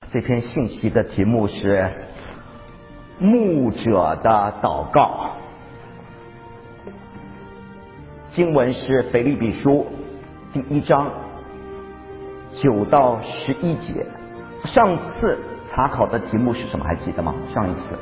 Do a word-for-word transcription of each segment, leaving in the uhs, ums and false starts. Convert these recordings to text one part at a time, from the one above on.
这篇信息的题目是牧者的祷告。经文是腓立比书第一章九到十一节。上次查考的题目是什么？还记得吗？上一次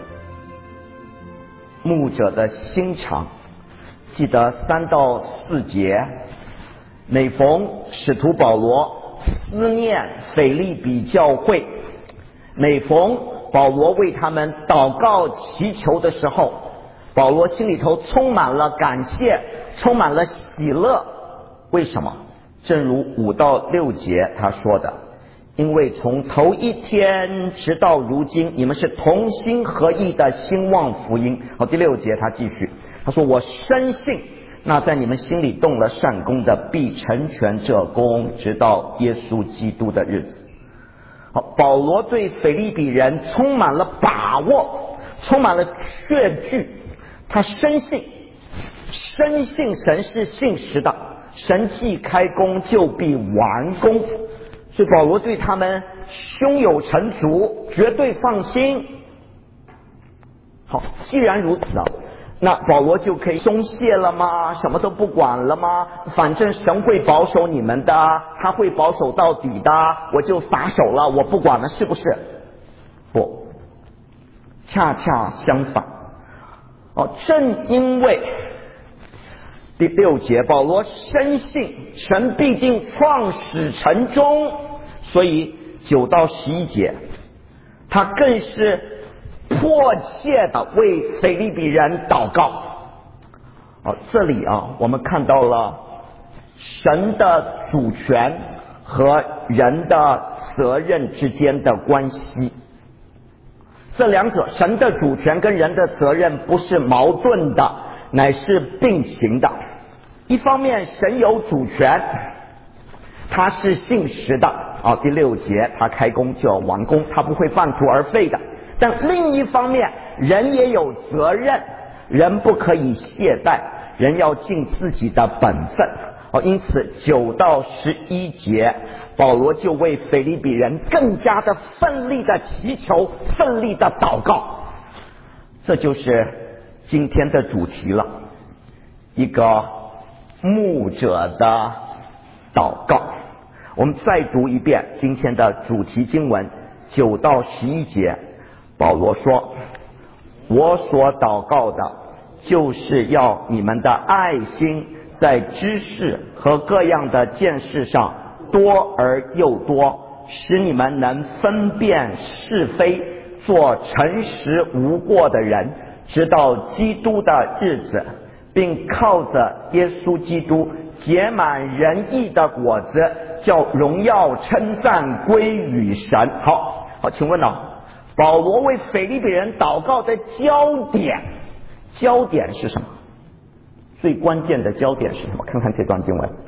牧者的心肠，记得三到四节。每逢使徒保罗思念腓立比教会，每逢保罗为他们祷告祈求的时候，保罗心里头充满了感谢，充满了喜乐。为什么？正如五到六节他说的，因为从头一天直到如今，你们是同心合意的兴旺福音。好，第六节他继续，他说我深信那在你们心里动了善功的，必成全这功，直到耶稣基督的日子。好，保罗对腓立比人充满了把握，充满了确据。他深信深信神是信实的，神既开工就必完工，所以保罗对他们胸有成竹，绝对放心。好，既然如此啊，那保罗就可以松懈了吗？什么都不管了吗？反正神会保守你们的，他会保守到底的，我就撒手了，我不管了，是不是？不，恰恰相反。哦，正因为第六节保罗深信神必定创始成终，所以九到十一节他更是迫切的为腓立比人祷告。哦，这里啊，我们看到了神的主权和人的责任之间的关系。这两者，神的主权跟人的责任不是矛盾的，乃是并行的。一方面神有主权，他是信实的啊，第六节他开工就要完工，他不会半途而废的。但另一方面人也有责任，人不可以懈怠，人要尽自己的本分。哦，因此九到十一节保罗就为腓立比人更加的奋力的祈求，奋力的祷告。这就是今天的主题了，一个牧者的祷告。我们再读一遍今天的主题经文九到十一节。保罗说，我所祷告的就是要你们的爱心在知识和各样的见识上多而又多，使你们能分辨是非，做诚实无过的人，直到基督的日子，并靠着耶稣基督结满仁义的果子，叫荣耀称赞归于神。好好，请问呢，保罗为腓立比人祷告的焦点焦点是什么？最关键的焦点是什么？看看这段经文。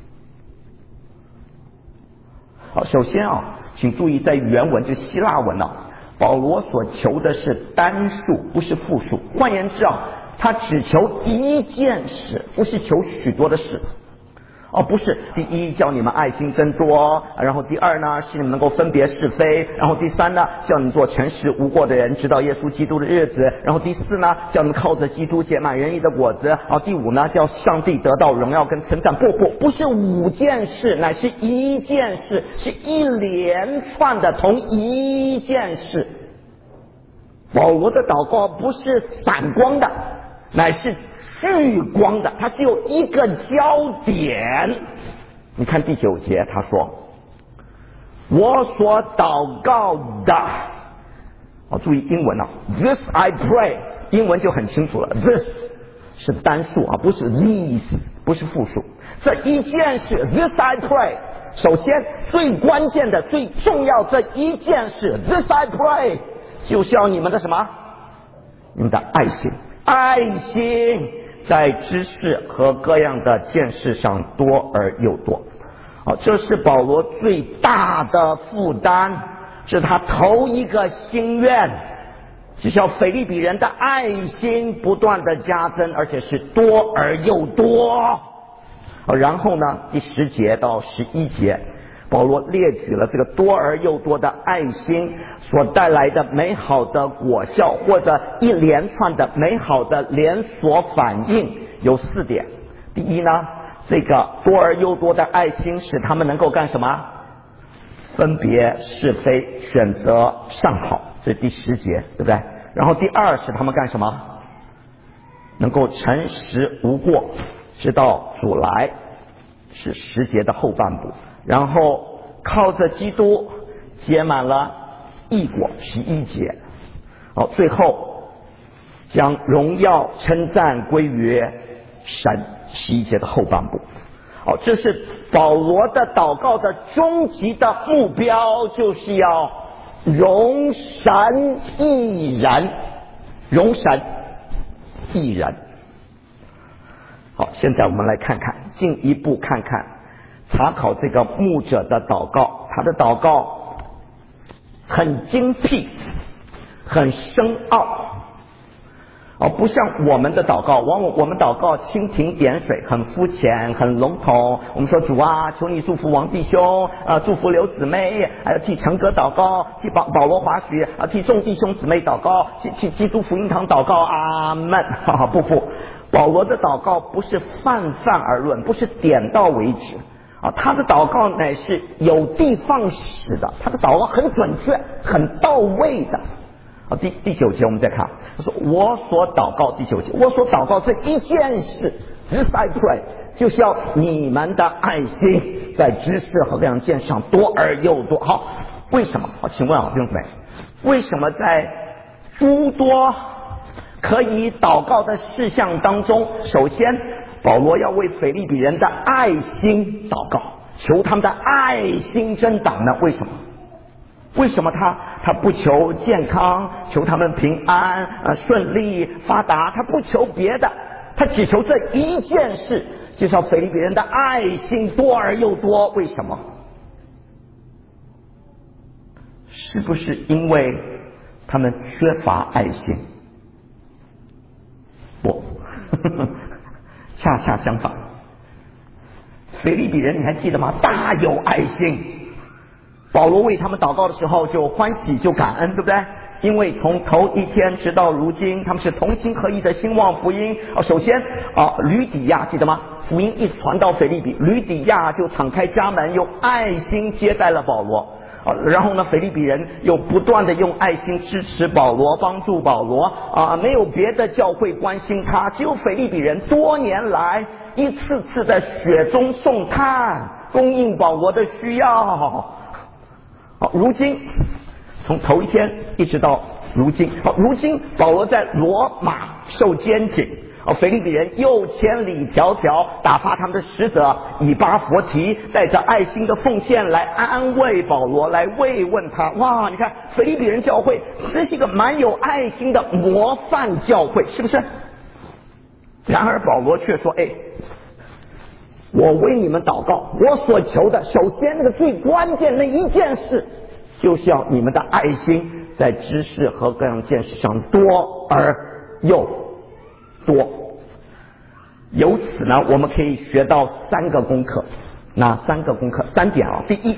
好，首先啊，请注意在原文，就希腊文啊，保罗所求的是单数，不是复数。换言之啊，他只求一件事，不是求许多的事。哦，不是，第一叫你们爱心增多，然后第二呢是你们能够分别是非，然后第三呢叫你们做诚实无过的人，直到耶稣基督的日子，然后第四呢叫你们靠着基督结满仁义的果子，然后第五呢叫上帝得到荣耀跟称赞。不不，不是五件事，乃是一件事，是一连串的同一件事。保罗的祷告不是散光的，乃是聚光的，它只有一个焦点。你看第九节他说，我所祷告的，哦，注意英文啊 ，This I pray， 英文就很清楚了 ，This 是单数啊，不是 these， 不是复数。这一件事 ，This I pray， 首先最关键的、最重要这一件事 ，This I pray， 就是要你们的什么？你们的爱心，爱心在知识和各样的见识上多而又多。好，这是保罗最大的负担，是他头一个心愿，就是要腓立比人的爱心不断的加增，而且是多而又多。然后呢，第十节到十一节， 保罗列举了这个多而又多的爱心所带来的美好的果效，或者一连串的美好的连锁反应，有四点。第一呢，这个多而又多的爱心使他们能够干什么？分别是非，选择上好，这是第十节，对不对？然后第二使他们干什么？能够诚实无过，直到主来，是十节的后半部。然后靠着基督结满了义果，十一节。好，最后将荣耀称赞归于神，十一节的后半部。好，这是保罗的祷告的终极的目标，就是要荣神益人，荣神益人。好，现在我们来看看，进一步看看查考这个牧者的祷告。他的祷告很精辟，很深奥，哦，不像我们的祷告，往往我们祷告蜻蜓点水，很肤浅，很笼统。我们说主啊，求你祝福王弟兄，啊，祝福刘姊妹，还有替陈哥祷告，替保保罗华许，啊，替众弟兄姊妹祷告，替替基督福音堂祷告，阿门。哈哈，不不，保罗的祷告不是泛泛而论，不是点到为止啊，他的祷告乃是有的放矢的，他的祷告很准确，很到位的。好，第第九节我们再看，他说我所祷告，第九节我所祷告这一件事 ，This I pray， 就是要你们的爱心在知识和各样见识上多而又多。好，为什么？好，请问啊，弟兄姊妹，为什么在诸多可以祷告的事项当中，首先保罗要为腓立比人的爱心祷告，求他们的爱心增长呢？为什么？为什么他他不求健康，求他们平安、呃、顺利发达，他不求别的，他只求这一件事，就是要腓立比人的爱心多而又多。为什么？是不是因为他们缺乏爱心？不恰恰相反，腓立比人你还记得吗？大有爱心。保罗为他们祷告的时候就欢喜就感恩，对不对？因为从头一天直到如今，他们是同心合意的兴旺福音。啊，首先啊，吕底亚记得吗？福音一传到腓立比，吕底亚就敞开家门，用爱心接待了保罗。啊，然后呢，腓立比人又不断的用爱心支持保罗，帮助保罗。啊，没有别的教会关心他，只有腓立比人多年来一次次在雪中送炭，供应保罗的需要。好，如今从头一天一直到如今，好，如今保罗在罗马受监禁，哦，腓立比人又千里迢迢打发他们的使者以巴弗提，带着爱心的奉献来安慰保罗，来慰问他。哇，你看腓立比人教会这是一个蛮有爱心的模范教会，是不是？然而保罗却说，哎，我为你们祷告，我所求的首先那个最关键的一件事，就是要你们的爱心在知识和各样见识上多而又多。由此呢，我们可以学到三个功课。哪三个功课？三点啊。第一，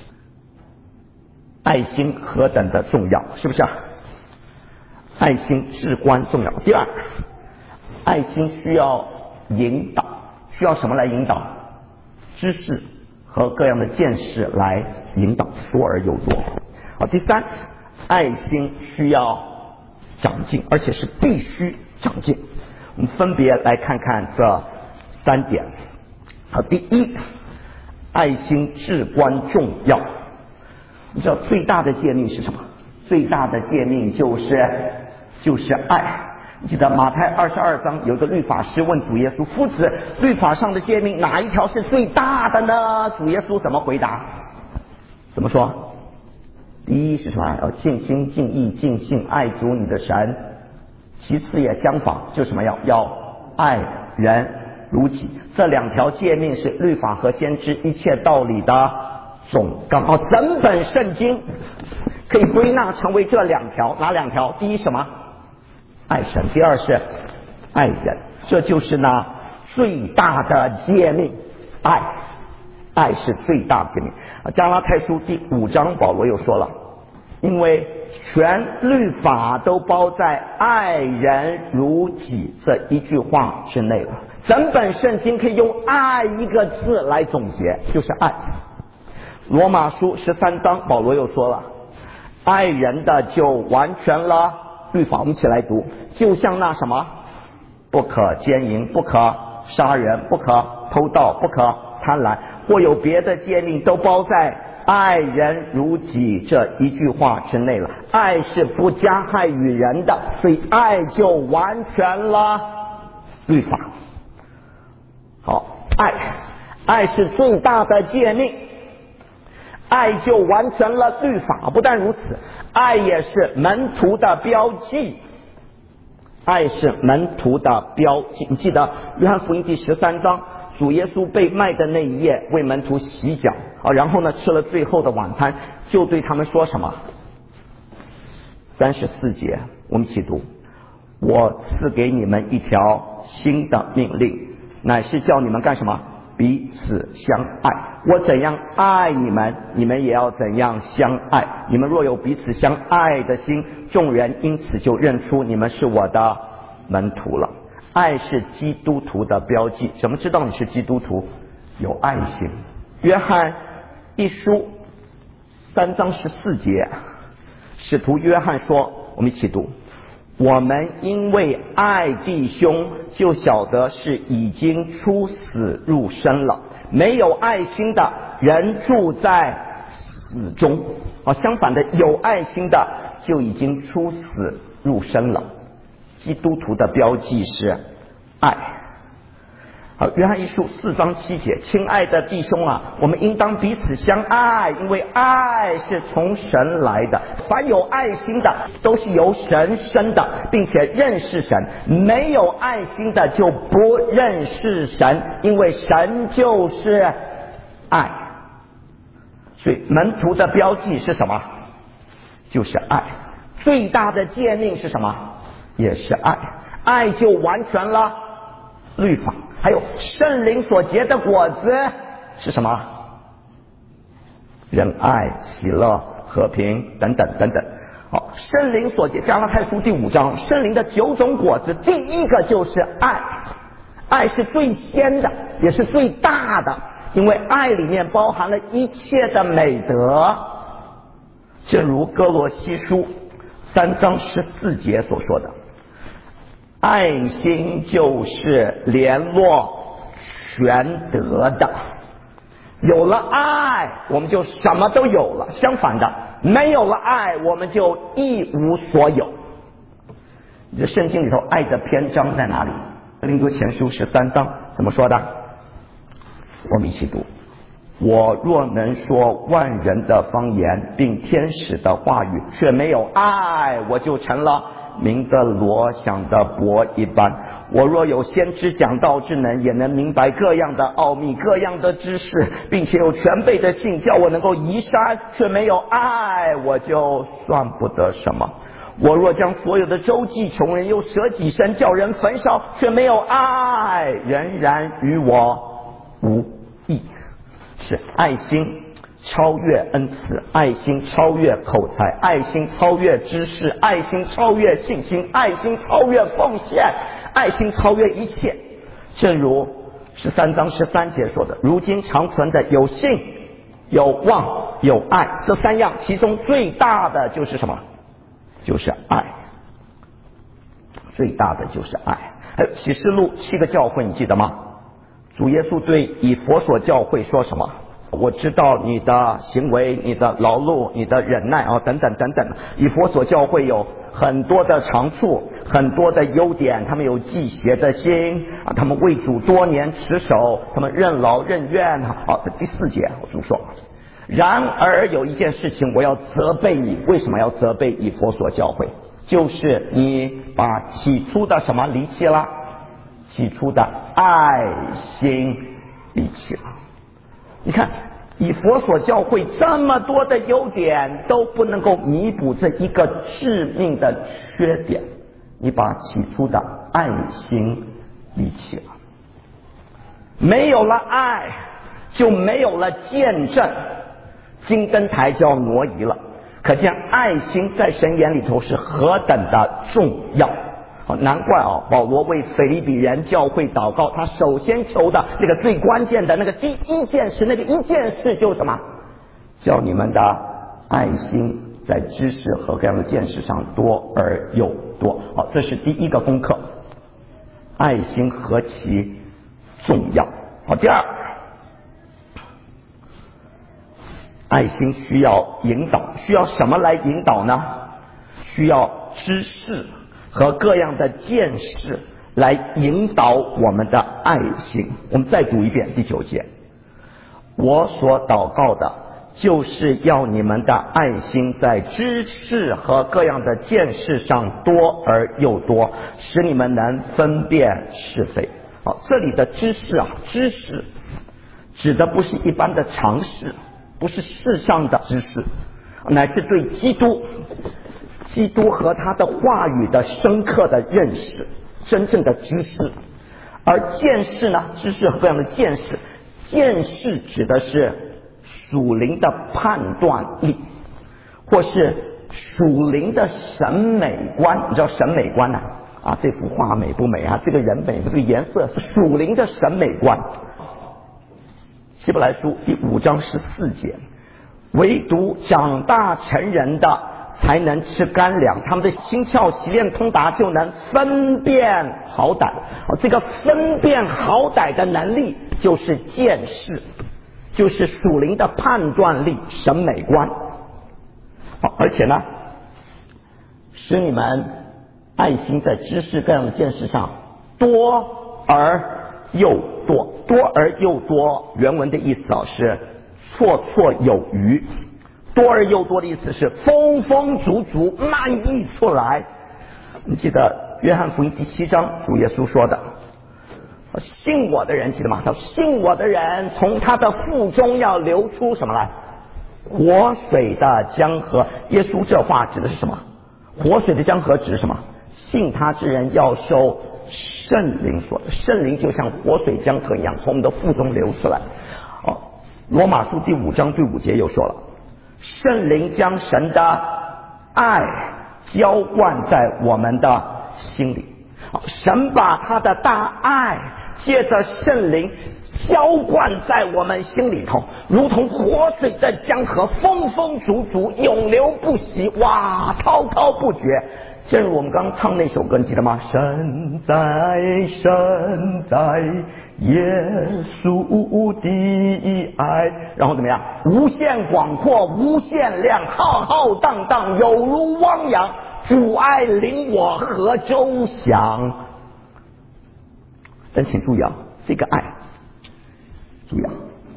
爱心何等的重要，是不是啊？爱心至关重要。第二，爱心需要引导，需要什么来引导？知识和各样的见识来引导，多而又多。好，第三，爱心需要长进，而且是必须长进。我们分别来看看这三点。好，第一，爱心至关重要。你知道最大的诫命是什么？最大的诫命就是就是爱。你记得马太二十二章有个律法师问主耶稣，夫子，律法上的诫命哪一条是最大的呢？主耶稣怎么回答？怎么说？第一是什么？要尽心尽意尽性爱主你的神。其次也相仿，就什么要要爱人如己。这两条诫命是律法和先知一切道理的总纲。哦，整本圣经可以归纳成为这两条。哪两条？第一什么？爱神。第二是爱人。这就是呢最大的诫命，爱爱是最大的诫命。加拉太书第五章保罗又说了，因为全律法都包在爱人如己这一句话之内了。整本圣经可以用爱一个字来总结，就是爱。罗马书十三章保罗又说了，爱人的就完全了律法。我们一起来读，就像那什么，不可奸淫，不可杀人，不可偷盗，不可贪婪，或有别的诫命，都包在爱人如己这一句话之内了。爱是不加害于人的，所以爱就完全了律法。好，爱爱是最大的诫命，爱就完全了律法。不但如此，爱也是门徒的标记，爱是门徒的标记。你记得约翰福音第十三章，主耶稣被卖的那一夜，为门徒洗脚啊，然后呢吃了最后的晚餐，就对他们说什么？三十四节，我们一起读：我赐给你们一条新的命令，乃是叫你们干什么？彼此相爱。我怎样爱你们，你们也要怎样相爱。你们若有彼此相爱的心，众人因此就认出你们是我的门徒了。爱是基督徒的标记。怎么知道你是基督徒？有爱心。约翰一书三章十四节，使徒约翰说，我们一起读：我们因为爱弟兄，就晓得是已经出死入生了。没有爱心的人住在死中啊，相反的，有爱心的就已经出死入生了。基督徒的标记是爱。好，约翰一书四章七节，亲爱的弟兄啊，我们应当彼此相爱，因为爱是从神来的。凡有爱心的，都是由神生的，并且认识神；没有爱心的，就不认识神，因为神就是爱。所以门徒的标记是什么？就是爱。最大的诫命是什么？也是爱。爱就完全了律法。还有圣灵所结的果子是什么？仁爱、喜乐、和平等等等等。好，圣灵所结，加拉太书第五章，圣灵的九种果子，第一个就是爱。爱是最先的，也是最大的，因为爱里面包含了一切的美德。正如哥罗西书三章十四节所说的，爱心就是联络全德的。有了爱，我们就什么都有了；相反的，没有了爱，我们就一无所有。这圣经里头爱的篇章在哪里？哥林多前书十三章怎么说的？我们一起读：我若能说万人的方言，并天使的话语，却没有爱，我就成了明的罗，想的博一般。我若有先知讲道之能，也能明白各样的奥秘，各样的知识，并且有全备的信，叫我能够移山，却没有爱，我就算不得什么。我若将所有的周济穷人，又舍己身叫人焚烧，却没有爱，仍然与我无益。是爱心超越恩慈，爱心超越口才，爱心超越知识，爱心超越信心，爱心超越奉献，爱心超越一切。正如十三章十三节说的，如今长存的有信、有望、有爱，这三样其中最大的就是什么？就是爱。最大的就是爱。还有启示录七个教会，你记得吗？主耶稣对以弗所教会说什么？我知道你的行为，你的劳碌，你的忍耐啊，等等等等。以弗所教会有很多的长处，很多的优点，他们有忌邪的心啊，他们为主多年持守，他们任劳任怨。好，第四节我主说，然而有一件事情我要责备你。为什么要责备以弗所教会？就是你把起初的什么离弃了？起初的爱心离弃了。你看以弗所教会这么多的优点都不能够弥补这一个致命的缺点，你把起初的爱心离弃了。没有了爱， 就没有了见证，金灯台就要挪移了。可见爱心在神眼里头是何等的重要。难怪啊，保罗为腓立比人教会祷告，他首先求的那个最关键的那个第一件事，那个一件事就是什么？叫你们的爱心在知识和各样的见识上多而又多。好，这是第一个功课，爱心何其重要。好，第二，爱心需要引导，需要什么来引导呢？需要知识和各样的见识来引导我们的爱心。我们再读一遍第九节，我所祷告的就是要你们的爱心在知识和各样的见识上多而又多，使你们能分辨是非。好，这里的知识啊，知识指的不是一般的常识，不是世上的知识，乃是对基督基督和他的话语的深刻的认识，真正的知识。而见识呢，知识和各样的见识，见识指的是属灵的判断力，或是属灵的审美观。你知道审美观啊？啊，这幅画美不美啊？这个人美不美？这个颜色是属灵的审美观。希伯来书第五章十四节，唯独长大成人的才能吃干粮，他们的心窍习练通达，就能分辨好歹。这个分辨好歹的能力就是见识，就是属灵的判断力、审美观。好，而且呢，使你们爱心在知识各样的见识上多而又多。多而又多，原文的意思啊是绰绰有余。多而又多的意思是丰丰足足，漫溢出来。你记得约翰福音第七章主耶稣说的，信我的人，记得吗？他说信我的人从他的腹中要流出什么来？活水的江河。耶稣这话指的是什么？活水的江河指的是什么？信他之人要受圣灵所，圣灵就像活水江河一样从我们的腹中流出来。哦，罗马书第五章第五节又说了，圣灵将神的爱浇灌在我们的心里。神把他的大爱借着圣灵浇灌在我们心里头，如同活水的江河，丰丰足足，永流不息，哇，滔滔不绝。正如我们刚刚唱那首歌，你记得吗？神在，神在，耶稣的爱，然后怎么样？无限广阔，无限量，浩浩荡荡，有如汪洋。主爱领我河舟响。但请注意啊，这个爱，注意啊，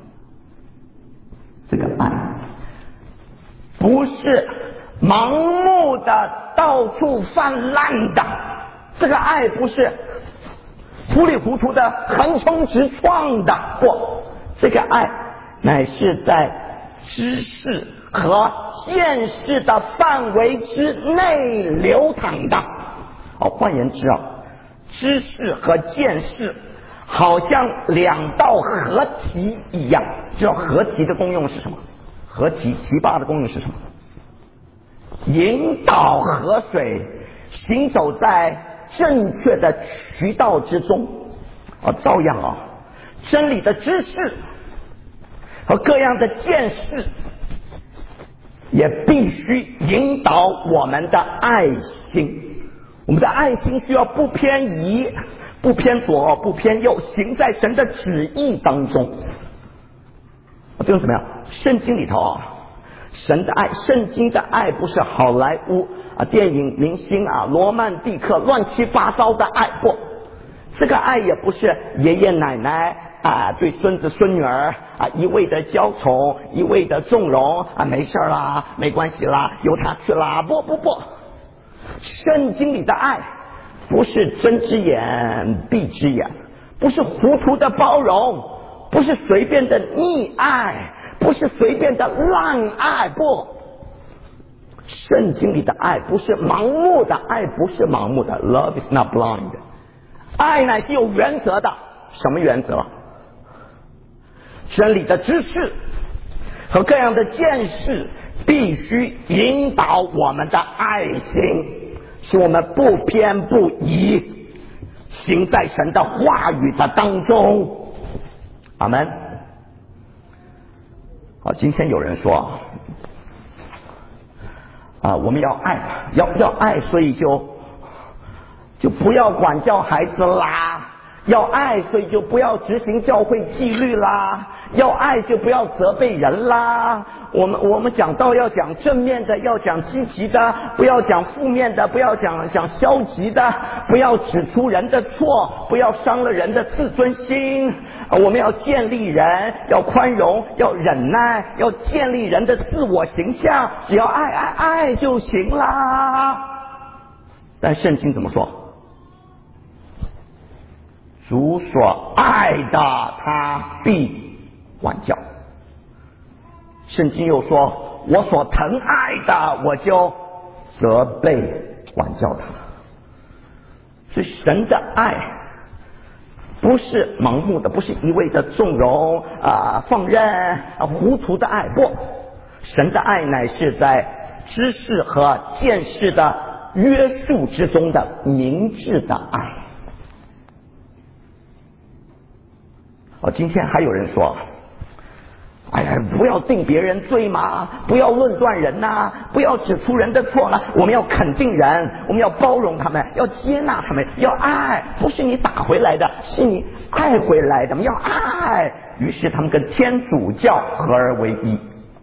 这个爱不是盲目的到处泛滥的，这个爱不是糊里糊涂的横冲直撞的，不，这个爱乃是在知识和见识的范围之内流淌的。哦，换言之啊，知识和见识好像两道河堤一样。知道河堤的功用是什么？河堤堤坝的功用是什么？引导河水行走在正确的渠道之中。啊，照样啊，真理的知识和各样的见识也必须引导我们的爱心。我们的爱心需要不偏移，不偏左，不偏右，行在神的旨意当中。这种怎么样？圣经里头啊，神的爱，圣经的爱不是好莱坞啊电影明星啊罗曼蒂克乱七八糟的爱，不，这个爱也不是爷爷奶奶啊对孙子孙女儿啊一味的娇宠，一味的纵容啊，没事啦，没关系啦，由他去啦，不不不，圣经里的爱不是睁只眼闭只眼，不是糊涂的包容，不是随便的溺爱，不是随便的滥爱，不，圣经里的爱不是盲目的，爱不是盲目的 ，Love is not blind， 爱乃是有原则的。什么原则？ 真理的知识和各样的见识必须引导我们的爱心，使我们不偏不倚，行在神的话语的当中。阿们。好，今天有人说啊，我们要爱，要要爱，所以就就不要管教孩子啦，要爱，所以就不要执行教会纪律啦，要爱就不要责备人啦。我们我们讲道要讲正面的，要讲积极的，不要讲负面的，不要讲讲消极的，不要指出人的错，不要伤了人的自尊心。我们要建立人，要宽容，要忍耐，要建立人的自我形象，只要爱爱爱就行啦。但圣经怎么说？主所爱的他必管教。圣经又说，我所疼爱的我就责备管教他。所以神的爱不是盲目的，不是一味的纵容啊、呃、放任啊、糊涂的爱，不，神的爱乃是在知识和见识的约束之中的明智的爱。哦，今天还有人说，哎呀，不要定别人罪嘛，不要论断人呐、啊，不要指出人的错了，我们要肯定人，我们要包容他们，要接纳他们，要爱，不是你打回来的，是你爱回来的，我们要爱。于是他们跟天主教合而为一，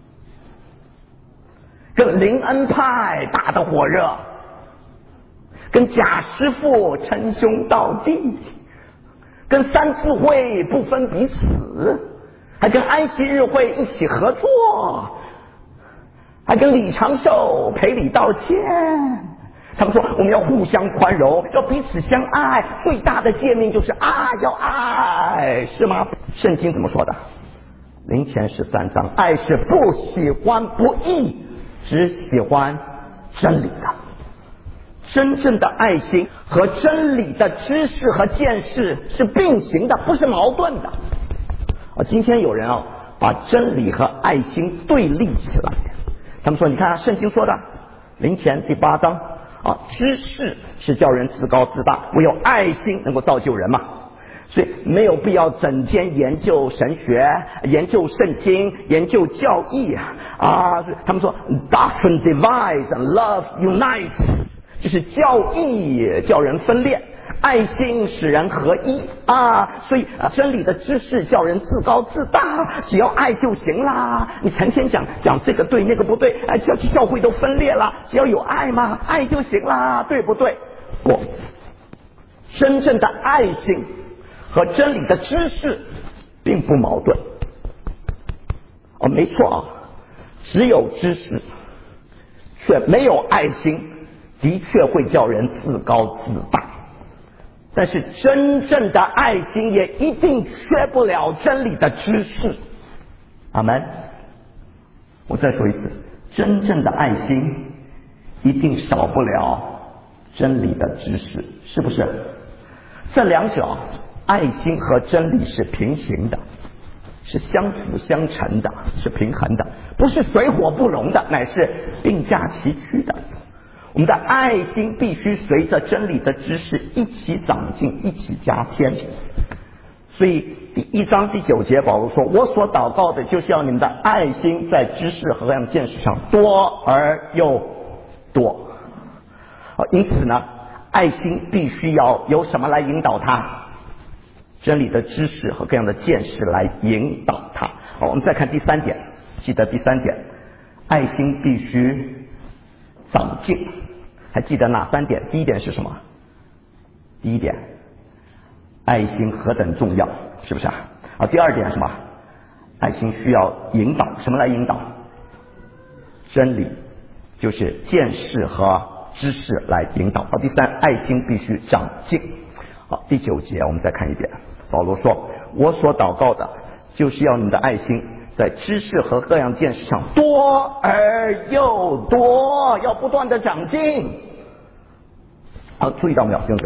跟灵恩派打得火热，跟贾师傅称兄道弟，跟三次会不分彼此，还跟安息日会一起合作，还跟李长寿赔礼道歉。他们说我们要互相宽容，要彼此相爱，最大的诫命就是爱，要爱，是吗？圣经怎么说的？林前十三章，爱是不喜欢不义，只喜欢真理的。真正的爱心和真理的知识和见识是并行的，不是矛盾的。啊，今天有人啊把真理和爱心对立起来，他们说，你看、啊、圣经说的林前第八章啊，知识是叫人自高自大，唯有爱心能够造就人嘛。所以没有必要整天研究神学、研究圣经、研究教义啊。他们说 Doctrine divides and love unites， 就是教义叫人分裂，爱心使人合一啊。所以、啊、真理的知识叫人自高自大，只要爱就行啦。你成天讲讲这个对那个不对，哎，教教会都分裂了，只要有爱嘛，爱就行啦，对不对？不，真正的爱心和真理的知识并不矛盾。哦，没错啊，只有知识却没有爱心，的确会叫人自高自大。但是真正的爱心也一定缺不了真理的知识。阿们。我再说一次，真正的爱心一定少不了真理的知识，是不是？这两者爱心和真理是平行的，是相辅相成的，是平衡的，不是水火不容的，乃是并驾齐驱的。我们的爱心必须随着真理的知识一起长进，一起加添。所以第一章第九节保罗说，我所祷告的就是要你们的爱心在知识和各样见识上多而又多。因此呢，爱心必须要由什么来引导它？真理的知识和各样的见识来引导它。好，我们再看第三点，记得第三点，爱心必须长进。还记得哪三点？第一点是什么？第一点，爱心何等重要，是不是啊？啊，第二点什么？爱心需要引导，什么来引导？真理，就是见识和知识来引导。好，第三，爱心必须长进。好，第九节我们再看一遍，保罗说，我所祷告的就是要你们的爱心在知识和各样见识上多而又多，要不断的长进。好，注意到没有，弟兄姊妹，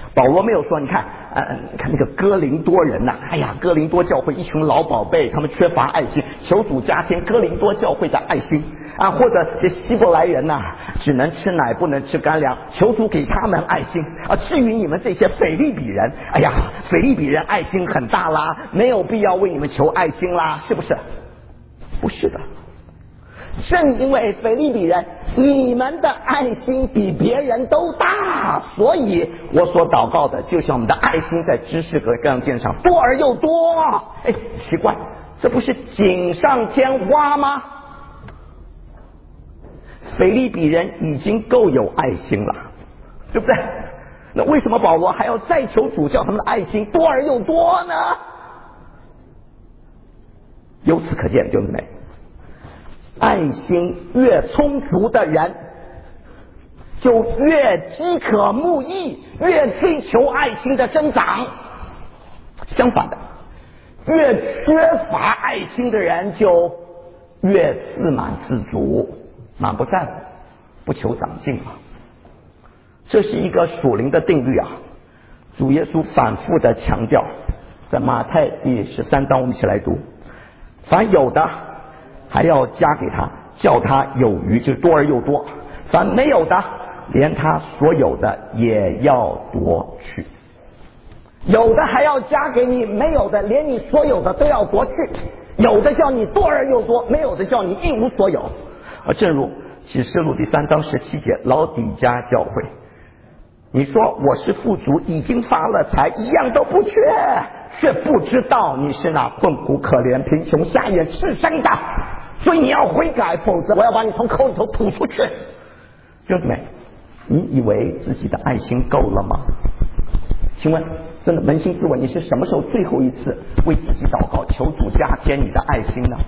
保罗没有说，你看，呃，你看那个哥林多人呐、啊，哎呀，哥林多教会一群老宝贝，他们缺乏爱心，求主加添哥林多教会的爱心啊，或者这希伯来人呐、啊，只能吃奶不能吃干粮，求主给他们爱心啊。至于你们这些腓利比人，哎呀，腓利比人爱心很大啦，没有必要为你们求爱心啦，是不是？不是的。正因为腓利比人你们的爱心比别人都大，所以我所祷告的就像我们的爱心在知识和各样见上多而又多。哎，奇怪，这不是锦上添花吗？腓利比人已经够有爱心了，对不对？那为什么保罗还要再求主叫他们的爱心多而又多呢？由此可见，兄弟们，爱心越充足的人，就越饥渴慕义，越追求爱心的增长。相反的，越缺乏爱心的人，就越自满自足，满不在乎，不求长进啊。这是一个属灵的定律啊！主耶稣反复的强调，在马太第十三章，我们一起来读：凡有的还要加给他，叫他有余，就是多而又多；凡没有的，连他所有的也要夺去。有的还要加给你，没有的连你所有的都要夺去。有的叫你多而又多，没有的叫你一无所有。而正如启示录第三章十七节，老底嘉教会，你说我是富足，已经发了财，一样都不缺，却不知道你是那困苦可怜贫穷瞎眼赤身的，所以你要悔改，否则我要把你从口里头吐出去。兄弟们，你以为自己的爱心够了吗？请问真的扪心自问，你是什么时候最后一次为自己祷告，求主加添你的爱心呢？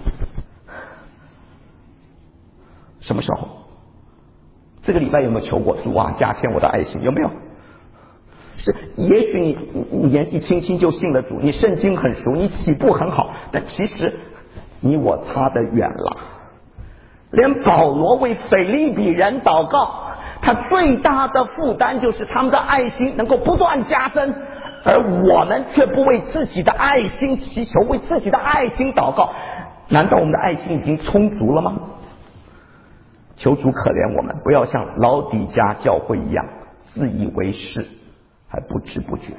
什么时候？这个礼拜有没有求过主啊，加添我的爱心？有没有？是，也许你你年纪轻轻就信了主，你圣经很熟，你起步很好，但其实你我差得远了。连保罗为腓利比人祷告，他最大的负担就是他们的爱心能够不断加增，而我们却不为自己的爱心祈求，为自己的爱心祷告。难道我们的爱心已经充足了吗？求主可怜我们，不要像老底嘉教会一样自以为是，还不知不觉。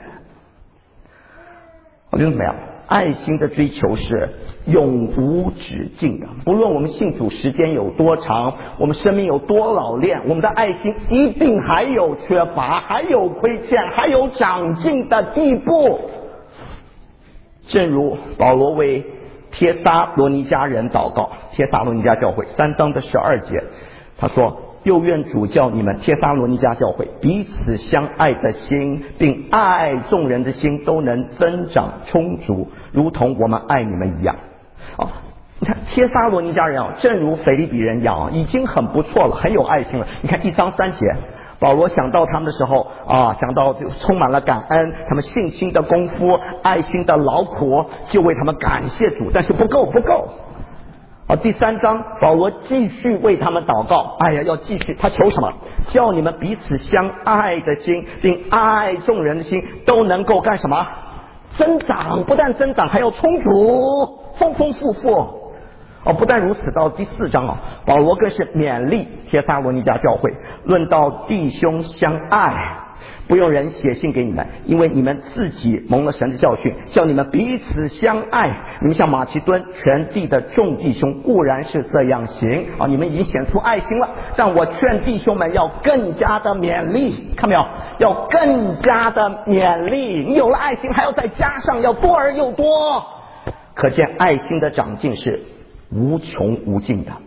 我觉得怎么样？爱心的追求是永无止境的，不论我们信主时间有多长，我们生命有多老练，我们的爱心一定还有缺乏，还有亏欠，还有长进的地步。正如保罗为帖撒罗尼迦人祷告，帖撒罗尼迦教会三章的十二节，他说：又愿主叫你们帖撒罗尼迦教会彼此相爱的心，并爱众人的心都能增长充足，如同我们爱你们一样。哦，你看帖撒罗尼迦人啊，正如腓利比人一样，已经很不错了，很有爱心了。你看一章三节，保罗想到他们的时候啊，想到就充满了感恩，他们信心的功夫，爱心的劳苦，就为他们感谢主，但是不够不够。好，第三章保罗继续为他们祷告，哎呀，要继续，他求什么？叫你们彼此相爱的心，并爱众人的心都能够干什么？增长，不但增长，还要充足，丰丰富富。哦，不但如此，到第四章啊，保罗更是勉励帖撒罗尼迦教会，论到弟兄相爱，不用人写信给你们，因为你们自己蒙了神的教训，叫你们彼此相爱。你们像马其顿全地的众弟兄固然是这样行啊，你们已经显出爱心了，但我劝弟兄们要更加的勉励，看没有？要更加的勉励。你有了爱心，还要再加上要多而又多，可见爱心的长进是无穷无尽的，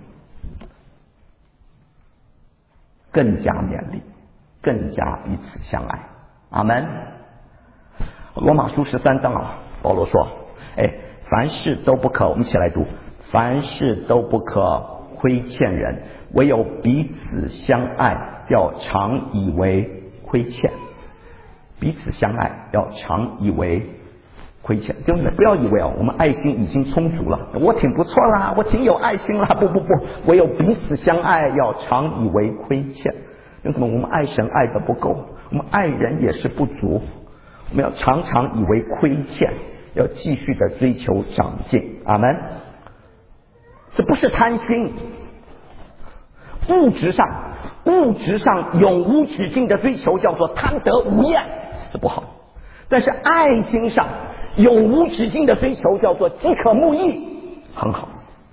更加勉励，更加彼此相爱。阿门。罗马书十三章啊，保罗说：哎，凡事都不可，我们一起来读，凡事都不可亏欠人，唯有彼此相爱，要常以为亏欠。彼此相爱，要常以为亏欠。兄弟们，不要以为哦，我们爱心已经充足了，我挺不错啦，我挺有爱心啦。不不不，唯有彼此相爱，要常以为亏欠。 为什么？我们爱神爱的不够，我们爱人也是不足，我们要常常以为亏欠，要继续的追求长进。阿们。这不是贪心，物质上物质上永无止境的追求叫做贪得无厌，是不好。但是爱心上永无止境的追求叫做饥渴慕义，很好。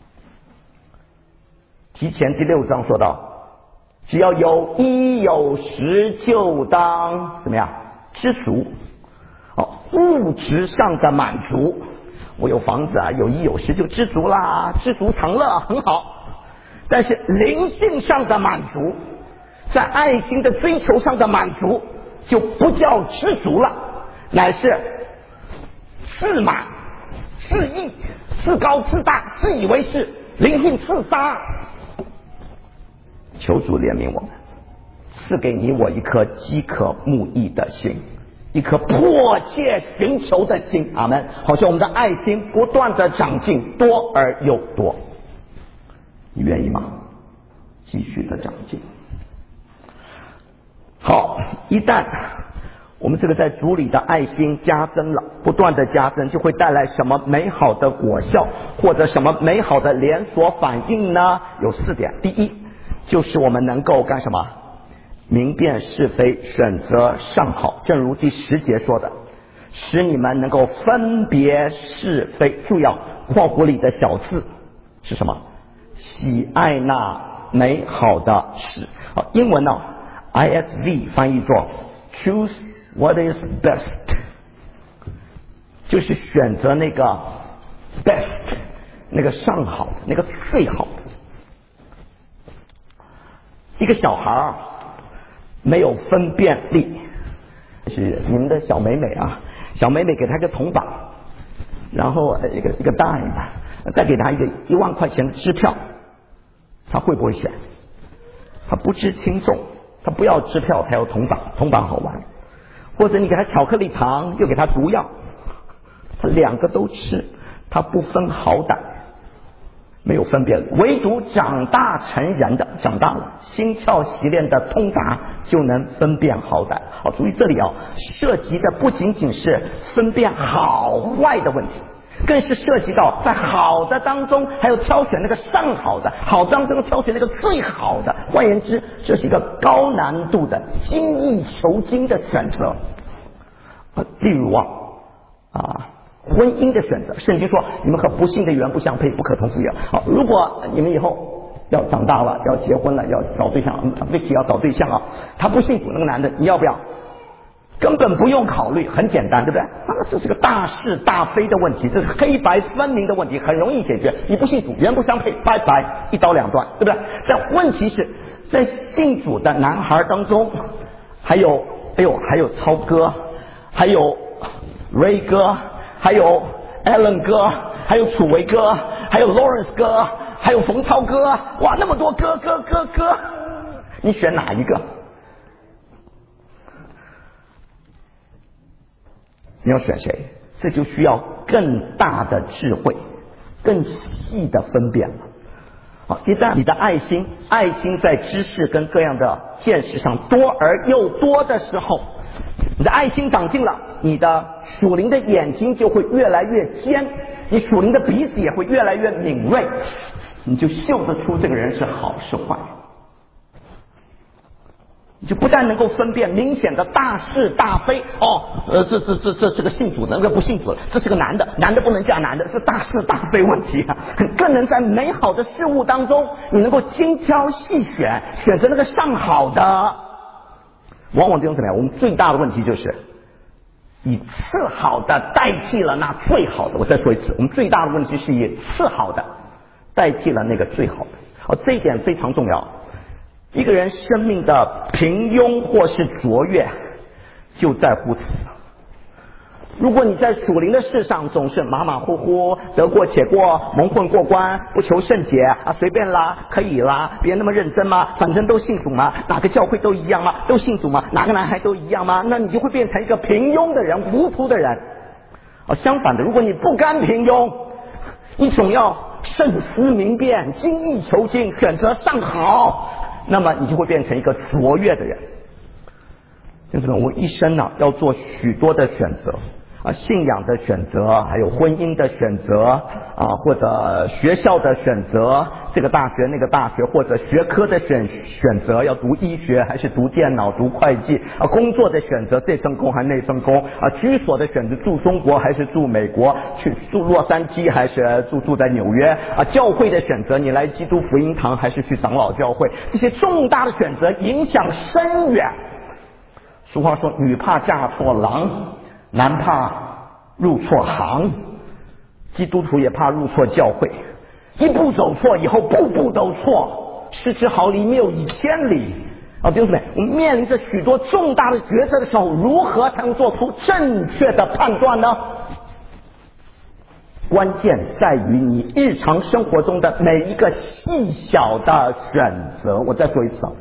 提前第六章说到，只要有衣有食就当怎么样知足。哦，物质上的满足，我有房子啊，有衣有食就知足啦，知足常乐，很好。但是灵性上的满足，在爱心的追求上的满足，就不叫知足了，乃是自满、自义、自高自大、自以为是，灵性自杀。求主怜悯我们，赐给你我一颗饥渴慕义的心，一颗迫切寻求的心。阿们。好像我们的爱心不断的长进，多而又多。你愿意吗？继续的长进。好，一旦我们这个在主里的爱心加增了，不断的加增，就会带来什么美好的果效，或者什么美好的连锁反应呢？有四点。第一，就是我们能够干什么？明辨是非，选择上好。正如第十节说的，使你们能够分别是非。注意啊，括弧里的小字是什么？喜爱那美好的事。好，英文呢 I S V 翻译作 choose what is best， 就是选择那个 best， 那个上好的，那个最好的。一个小孩没有分辨力，是你们的小美美啊，小美美给他一个铜板，然后一个一个 dime， 再给他一个一万块钱的支票，他会不会选？他不知轻重，他不要支票，他要铜板，铜板好玩。或者你给他巧克力糖，又给他毒药，他两个都吃，他不分好歹，没有分别力。唯独长大成人的，长大了心窍习练的通达，就能分辨好歹。好，注意这里啊，涉及的不仅仅是分辨好坏的问题，更是涉及到在好的当中还有挑选那个上好的，好当中挑选那个最好的。换言之，这是一个高难度的精益求精的选择。例如啊啊婚姻的选择，圣经说你们和不幸的原不相配，不可同父养。好，如果你们以后要长大了，要结婚了，要找对象，对不起，要找对象啊，他不幸福那个男的，你要不要？根本不用考虑，很简单，对不对？啊，这是个大是大非的问题，这是黑白分明的问题，很容易解决。你不信主，原不相配，拜拜，一刀两断，对不对？但问题是在信主的男孩当中，还有，哎呦，还有超哥，还有瑞哥，还有 Allen 哥，还有楚维哥，还有 Lawrence 哥，还有冯超哥，哇，那么多哥哥哥哥，你选哪一个？你要选谁？这就需要更大的智慧，更细的分辨了。好，一旦你的爱心，爱心在知识跟各样的见识上多而又多的时候，你的爱心长进了，你的属灵的眼睛就会越来越尖，你属灵的鼻子也会越来越敏锐，你就嗅得出这个人是好是坏。你就不但能够分辨明显的大是大非，哦，呃，这这这这是个信主的，那个不信主的，这是个男的，男的不能嫁男的，是大是大非问题啊。更能在美好的事物当中，你能够精挑细选，选择那个上好的。往往这种怎么样？我们最大的问题就是以次好的代替了那最好的。我再说一次，我们最大的问题是以次好的代替了那个最好的。哦，这一点非常重要。一个人生命的平庸或是卓越，就在乎此。如果你在属灵的事上总是马马虎虎，得过且过，蒙混过关，不求甚解啊，随便啦，可以啦，别那么认真嘛，反正都信主嘛，哪个教会都一样嘛，都信主嘛，哪个男孩都一样嘛，那你就会变成一个平庸的人，糊涂的人。啊，相反的，如果你不甘平庸，你总要慎思明辨，精益求精，选择上好。 那么你就会变成一个卓越的人。弟兄们，我一生呢、啊、要做许多的选择啊，信仰的选择，还有婚姻的选择啊，或者学校的选择，这个大学那个大学，或者学科的选选择，要读医学还是读电脑、读会计啊，工作的选择，这份工还是那份工啊，居所的选择，住中国还是住美国，去住洛杉矶还是住住在纽约啊，教会的选择，你来基督福音堂还是去长老教会，这些重大的选择影响深远。俗话说，女怕嫁错郎，男怕入错行，基督徒也怕入错教会，一步走错以后步步都错，失之毫厘谬以千里啊！弟兄姊妹，我们面临着许多重大的抉择的时候，如何才能做出正确的判断呢？关键在于你日常生活中的每一个细小的选择。我再说一次，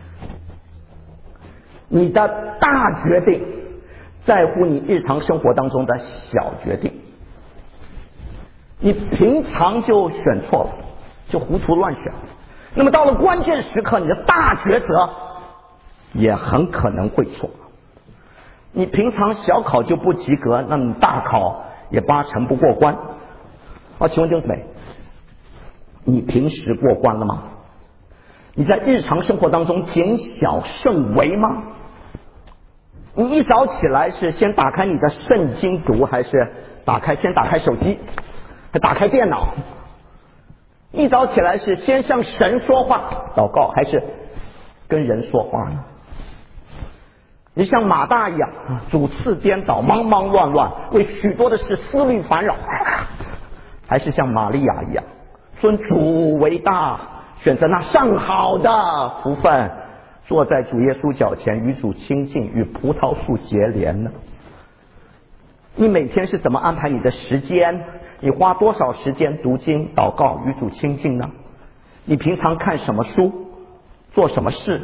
你的大决定在乎你日常生活当中的小决定。你平常就选错了，就胡涂乱选，那么到了关键时刻，你的大抉择也很可能会错。你平常小考就不及格，那么大考也八成不过关。啊，请问弟兄姊妹，你平时过关了吗？你在日常生活当中谨小慎微吗？你一早起来是先打开你的圣经读，还是打开先打开手机，还打开电脑？一早起来是先向神说话祷告，还是跟人说话呢？你像马大一样主次颠倒，忙忙乱乱，为许多的事思虑烦扰，还是像玛利亚一样尊主为大，选择那上好的福分，坐在主耶稣脚前，与主亲近，与葡萄树结连呢？你每天是怎么安排你的时间？你花多少时间读经、祷告、与主亲近呢？你平常看什么书？做什么事？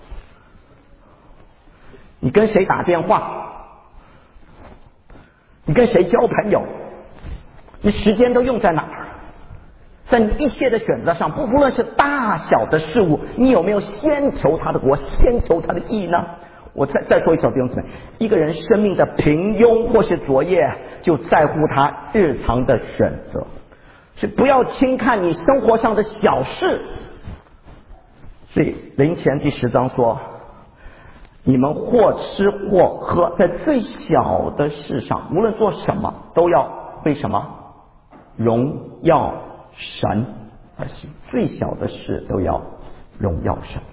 你跟谁打电话？你跟谁交朋友？你时间都用在哪儿？在你一切的选择上，不不论是大小的事物，你有没有先求他的国，先求他的义呢？我再再说一次，弟兄姊妹，一个人生命的平庸或是卓越，就在乎他日常的选择，是不要轻看你生活上的小事。所以林前第十章说，你们或吃或喝，在最小的事上，无论做什么，都要为什么？荣耀神而行，最小的事都要荣耀神。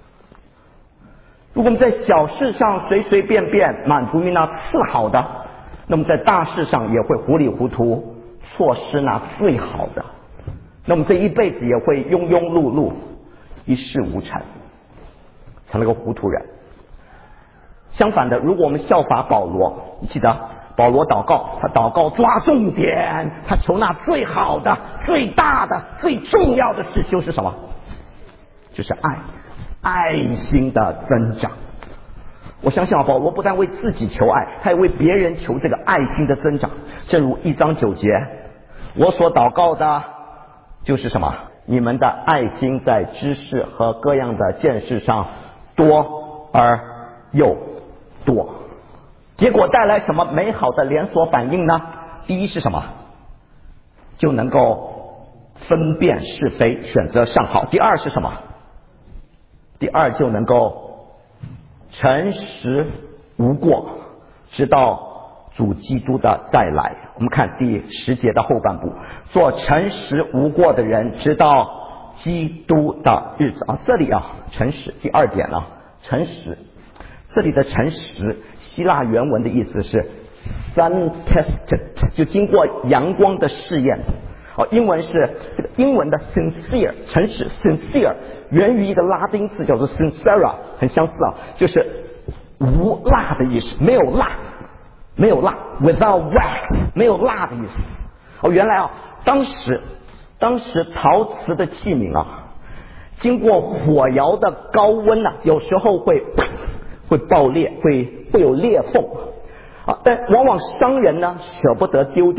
如果我们在小事上随随便便满足于那次好的，那么在大事上也会糊里糊涂错失那最好的，那么这一辈子也会庸庸碌碌，一事无成，成了个糊涂人。相反的，如果我们效法保罗，你记得保罗祷告，他祷告抓重点，他求那最好的、最大的、最重要的事，就是什么？就是爱，爱心的增长。我相信啊，保罗不但为自己求爱，他也为别人求这个爱心的增长。正如一章九节，我所祷告的就是什么？你们的爱心在知识和各样的见识上多而又多。结果带来什么美好的连锁反应呢？第一是什么？就能够分辨是非，选择上好。第二是什么？第二就能够诚实无过，直到主基督的再来。我们看第十节的后半部，做诚实无过的人，直到基督的日子啊。这里啊，诚实第二点啊，诚实。这里的诚实，希腊原文的意思是 sun tested， 就经过阳光的试验。哦，英文是这个英文的 sincere， 诚实 sincere 源于一个拉丁字叫做 sincera， 很相似啊，就是无蜡的意思，没有蜡，没有蜡 without wax， 没有蜡的意思。哦，原来啊，当时当时陶瓷的器皿啊，经过火窑的高温啊，有时候会会爆裂，会会有裂缝啊，但往往商人呢舍不得丢掉，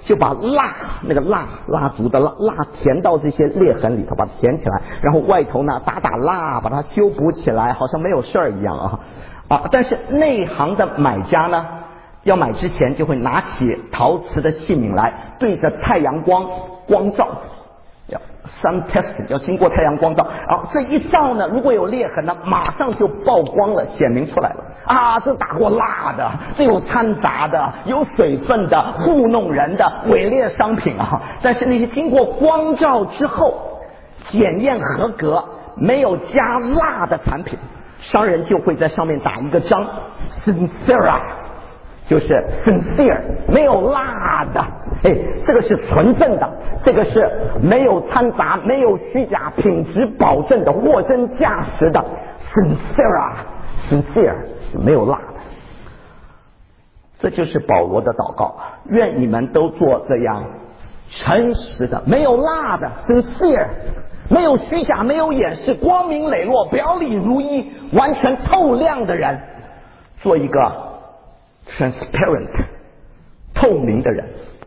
就把蜡那个蜡蜡烛的蜡蜡填到这些裂痕里头，把它填起来，然后外头呢打打蜡，把它修补起来，好像没有事儿一样啊啊！但是内行的买家呢，要买之前就会拿起陶瓷的器皿来，对着太阳光光照，要 sun test 要经过太阳光照，然后这一照呢，如果有裂痕呢，马上就曝光了，显明出来了啊！这打过蜡的，这有掺杂的，有水分的，糊弄人的伪劣商品啊！但是那些经过光照之后检验合格，没有加蜡的产品，商人就会在上面打一个章 sincere， 就是 sincere， 没有蜡的，哎，这个是纯正的，这个是没有掺杂、没有虚假、品质保证的，货真价实的 sincere sincere， 没有蜡的。这就是保罗的祷告，愿你们都做这样诚实的、没有蜡的 sincere， 没有虚假、没有掩饰，光明磊落、表里如一、完全透亮的人，做一个 transparent 透明的人。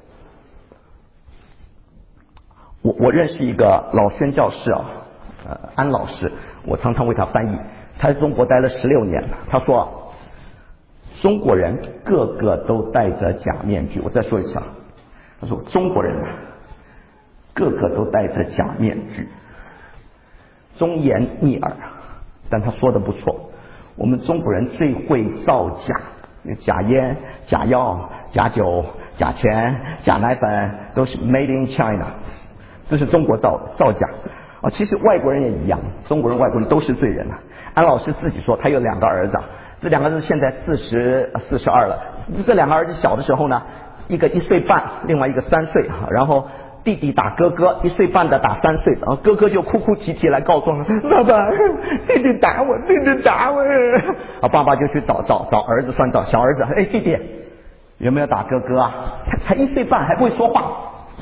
我我认识一个老宣教士啊，呃，安老师，我常常为他翻译。他在中国待了十六年，他说中国人个个都戴着假面具。我再说一次啊，他说中国人个个都戴着假面具，忠言逆耳，但他说的不错，我们中国人最会造假，假烟、假药、假酒、假钱、假奶粉都是 made in China， 这是中国造造假啊。其实外国人也一样，中国人外国人都是罪人啊。安老师自己说他有两个儿子，这两个儿子现在四十四十二了，这两个儿子小的时候呢，一个一岁半，另外一个三岁，然后弟弟打哥哥，一岁半的打三岁的，然后哥哥就哭哭啼啼来告状了，爸爸，弟弟打我，弟弟打我，啊，爸爸就去找找找儿子算账，小儿子，哎，弟弟有没有打哥哥啊？他才一岁半，还不会说话，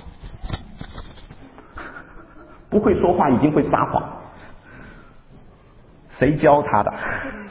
不会说话已经会撒谎，谁教他的？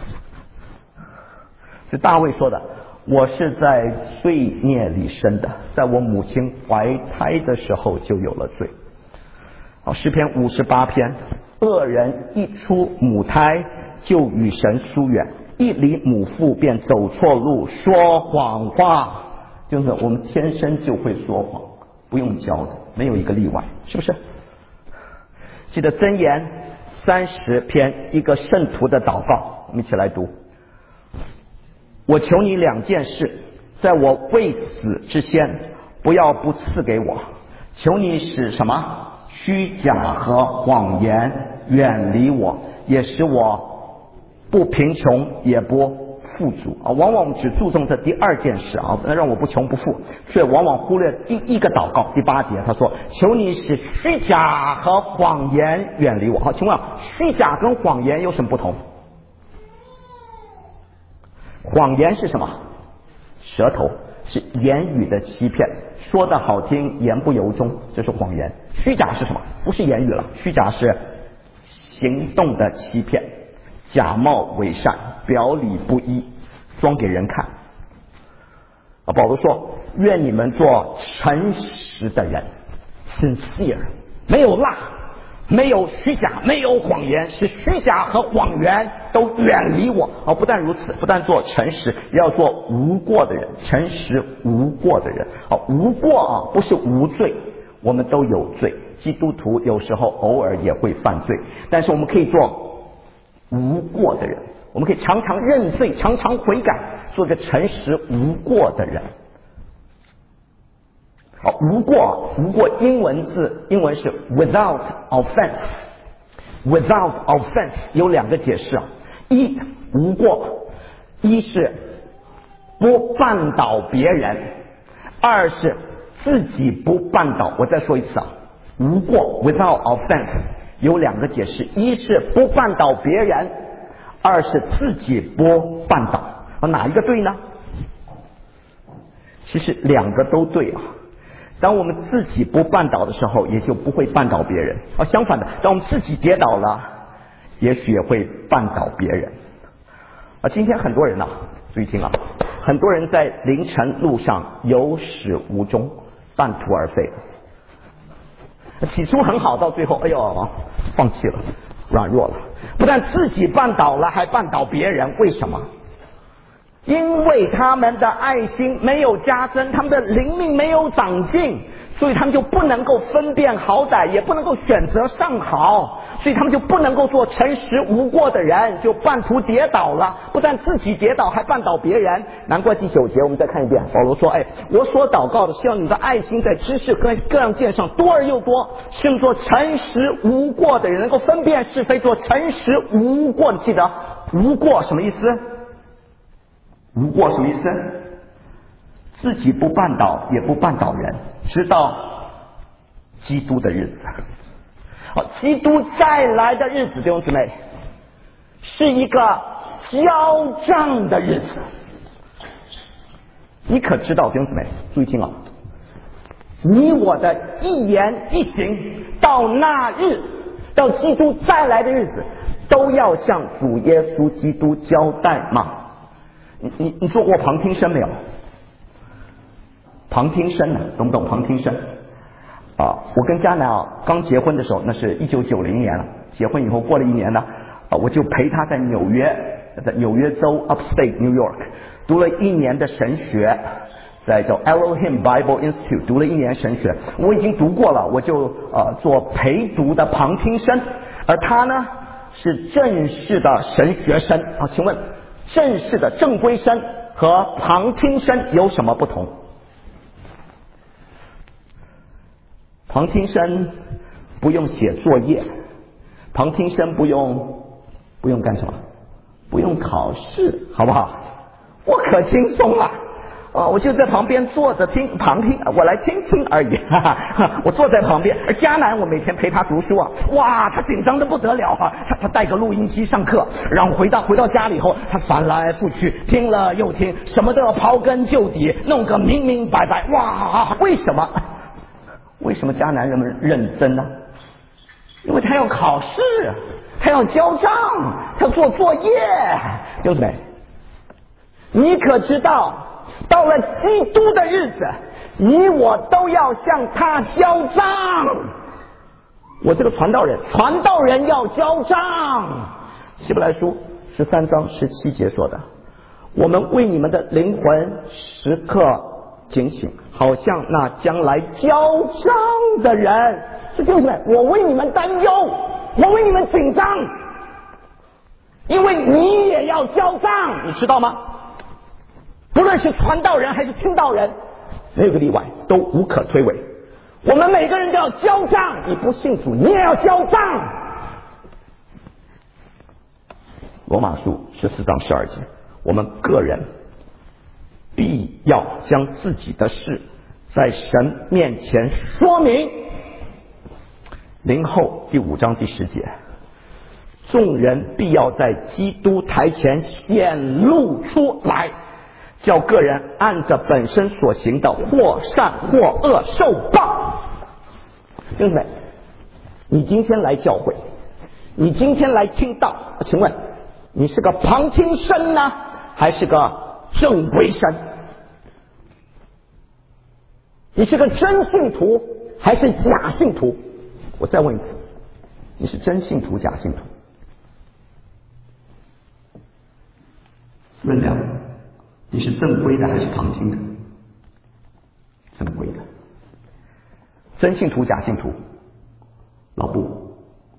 是大卫说的，我是在罪孽里生的，在我母亲怀胎的时候就有了罪。好，诗篇五十八篇，恶人一出母胎就与神疏远，一离母腹便走错路，说谎话。就是我们天生就会说谎，不用教的，没有一个例外，是不是？记得箴言三十篇，一个圣徒的祷告，我们一起来读。我求你两件事，在我未死之前，不要不赐给我。求你使什么？虚假和谎言远离我，也使我不贫穷，也不富足啊。往往只注重这第二件事啊，让我不穷不富，所以往往忽略第一个祷告。第八节他说：求你使虚假和谎言远离我。好，请问虚假跟谎言有什么不同？谎言是什么？舌头，是言语的欺骗，说的好听，言不由衷，这是谎言。虚假是什么？不是言语了，虚假是行动的欺骗，假冒伪善，表里不一，装给人看。啊，保罗说：愿你们做诚实的人 ，sincere， 没有蜡，没有虚假，没有谎言，使虚假和谎言都远离我。哦，不但如此，不但做诚实，也要做无过的人，诚实无过的人。哦，无过啊，不是无罪，我们都有罪。基督徒有时候偶尔也会犯罪，但是我们可以做无过的人，我们可以常常认罪，常常悔改，做个诚实无过的人。好，无过，无过英文字，英文是 without offense。without offense 有两个解释啊，一无过，一是不绊倒别人，二是自己不绊倒。我再说一次啊，无过 without offense 有两个解释，一是不绊倒别人，二是自己不绊倒。啊，哪一个对呢？其实两个都对啊。当我们自己不绊倒的时候，也就不会绊倒别人。而相反的，当我们自己跌倒了，也许也会绊倒别人。而今天很多人啊，注意听啊，很多人在凌晨路上有始无终， 半途而废了。起初很好，到最后，哎呦，放弃了，软弱了，不但自己绊倒了，还绊倒别人。为什么？因为他们的爱心没有加增，他们的灵命没有长进，所以他们就不能够分辨好歹，也不能够选择上好，所以他们就不能够做诚实无过的人，就半途跌倒了，不但自己跌倒，还绊倒别人。难怪第九节我们再看一遍，保罗说，哎，我所祷告的希望你们的爱心在知识和各样见上多而又多，使你们做诚实无过的人，能够分辨是非，做诚实无过的。记得无过什么意思？无过什么意思？自己不绊倒，也不绊倒人，直到基督的日子。好，基督再来的日子，弟兄姊妹，是一个交账的日子。你可知道，弟兄姊妹，注意听啊！你我的一言一行，到那日，到基督再来的日子，都要向主耶稣基督交代吗？你你你做过旁听生没有？旁听生呢，懂不懂旁听生？啊，我跟迦南啊刚结婚的时候，那是一九九零年了。结婚以后过了一年呢，啊，我就陪他在纽约，在纽约州 Upstate New York 读了一年的神学，在叫 Elohim Bible Institute 读了一年神学。我已经读过了，我就呃做陪读的旁听生，而他呢是正式的神学生啊。请问？正式的正规生和旁听生有什么不同？旁听生不用写作业，旁听生不用不用干什么？不用考试，好不好？我可轻松了。哦，我就在旁边坐着听旁听，我来听听而已。哈哈，我坐在旁边，而迦南我每天陪他读书啊，哇，他紧张的不得了啊！他他带个录音机上课，然后回到回到家里以后，他翻来覆去，听了又听，什么都要刨根究底，弄个明明白白。哇，为什么？为什么迦南人们认真呢？因为他要考试，他要交账，他要做作业，对不对？你可知道？到了基督的日子，你我都要向他交账。我这个传道人，传道人要交账。希伯来书十三章十七节说的，我们为你们的灵魂时刻警醒，好像那将来交账的人。这就是我为你们担忧，我为你们紧张，因为你也要交账，你知道吗？不论是传道人还是听道人，没有个例外，都无可推诿。我们每个人都要交账，你不信主，你也要交账。罗马书十四章十二节，我们个人必要将自己的事在神面前说明。零后第五章第十节，众人必要在基督台前显露出来，叫个人按着本身所行的或善或恶受报。弟兄们，你今天来教会，你今天来听道，请问你是个旁听生呢，还是个正规生？你是个真信徒还是假信徒？我再问一次，你是真信徒假信徒？论两，你是正规的还是旁听的？正规的。真信徒假信徒？老布，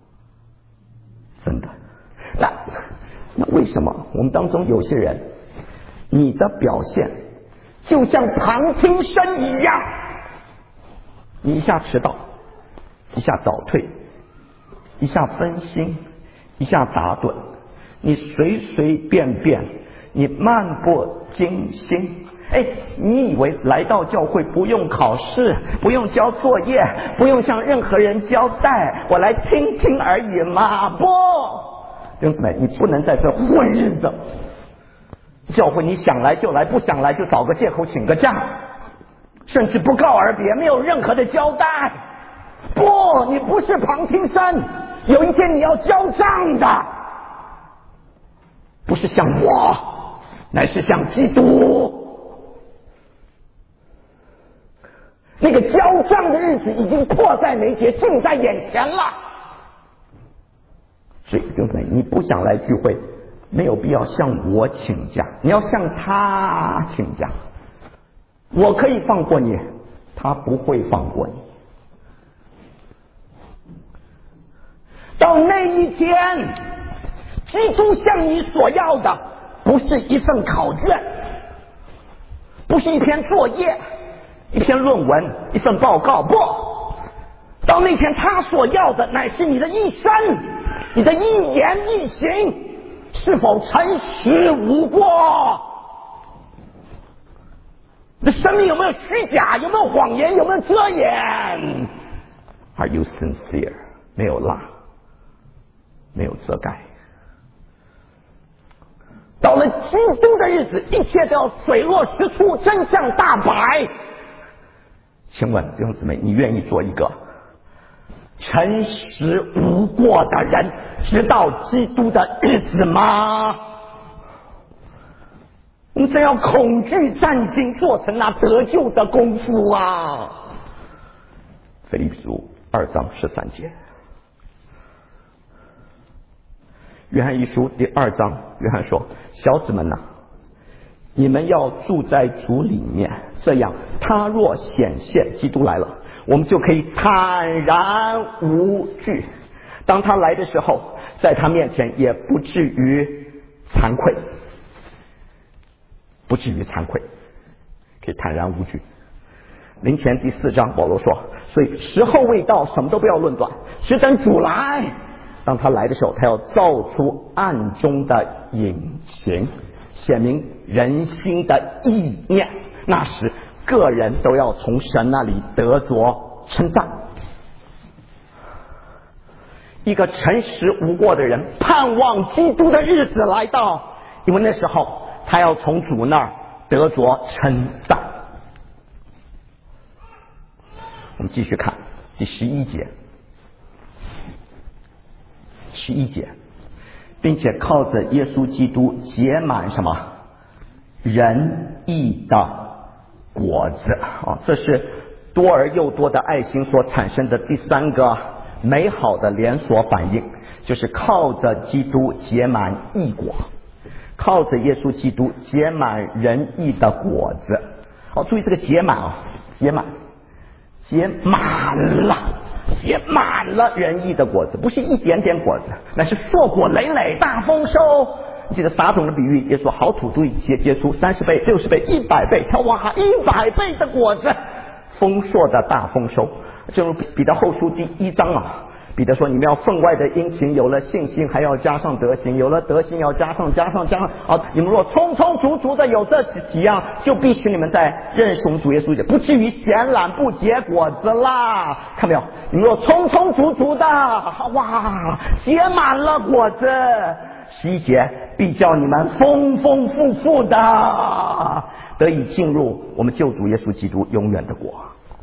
真的。那那为什么我们当中有些人，你的表现就像旁听生一样，你一下迟到，一下早退，一下分心，一下打盹，你随随便便，你漫不经心。哎，你以为来到教会不用考试，不用交作业，不用向任何人交代，我来听听而已嘛？不，弟兄姊妹，你不能在这混日子。教会你想来就来，不想来就找个借口请个假，甚至不告而别，没有任何的交代。不，你不是旁听生，有一天你要交账的，不是像我，乃是像基督。 那个交账的日子已经迫在眉睫，近在眼前了。所以弟兄姊妹，你不想来聚会，没有必要向我请假，你要向他请假。我可以放过你，他不会放过你。到那一天，基督向你所要的不是一份考卷，不是一篇作业，一篇论文，一份报告，不，到那天他所要的乃是你的一生，你的一言一行是否诚实无过，你的生命有没有虚假，有没有谎言，有没有遮掩。 Are you sincere？ 没有辣，没有遮盖。到了基督的日子，一切都要水落石出，真相大白。请问弟兄姊妹，你愿意做一个诚实无过的人，直到基督的日子吗？我们真要恐惧战兢，做成那得救的功夫啊！腓立比书二章十三节，约翰一书第二章，约翰说：“小子们呐、啊，你们要住在主里面，这样他若显现，基督来了，我们就可以坦然无惧。当他来的时候，在他面前也不至于惭愧，不至于惭愧，可以坦然无惧。”林前第四章保罗说：“所以时候未到，什么都不要论断，只等主来。当他来的时候，他要照出暗中的隐情，显明人心的意念。那时，个人都要从神那里得着称赞。”一个诚实无过的人，盼望基督的日子来到，因为那时候他要从主那儿得着称赞。我们继续看第十一节，十一节，并且靠着耶稣基督结满什么仁义的果子啊！这是多而又多的爱心所产生的第三个美好的连锁反应，就是靠着基督结满义果，靠着耶稣基督结满仁义的果子。好，注意这个结满啊，结满。结满了，结满了仁义的果子，不是一点点果子，那是硕果累累，大丰收。记得撒种的比喻，也说好土地结结出三十倍、六十倍、一百倍，眺望哈一百倍的果子，丰硕的大丰收。正如彼得后书第一章啊，彼得说：“你们要分外的殷勤，有了信心，还要加上德行；有了德行，要加上加上加上。啊，你们若充充足足的有这几几样，就必使你们在认识我们主耶稣的，不至于闲懒不结果子啦。看没有？你们若充充足足的，哇，结满了果子，十一节必叫你们丰丰富富的得以进入我们救主耶稣基督永远的国。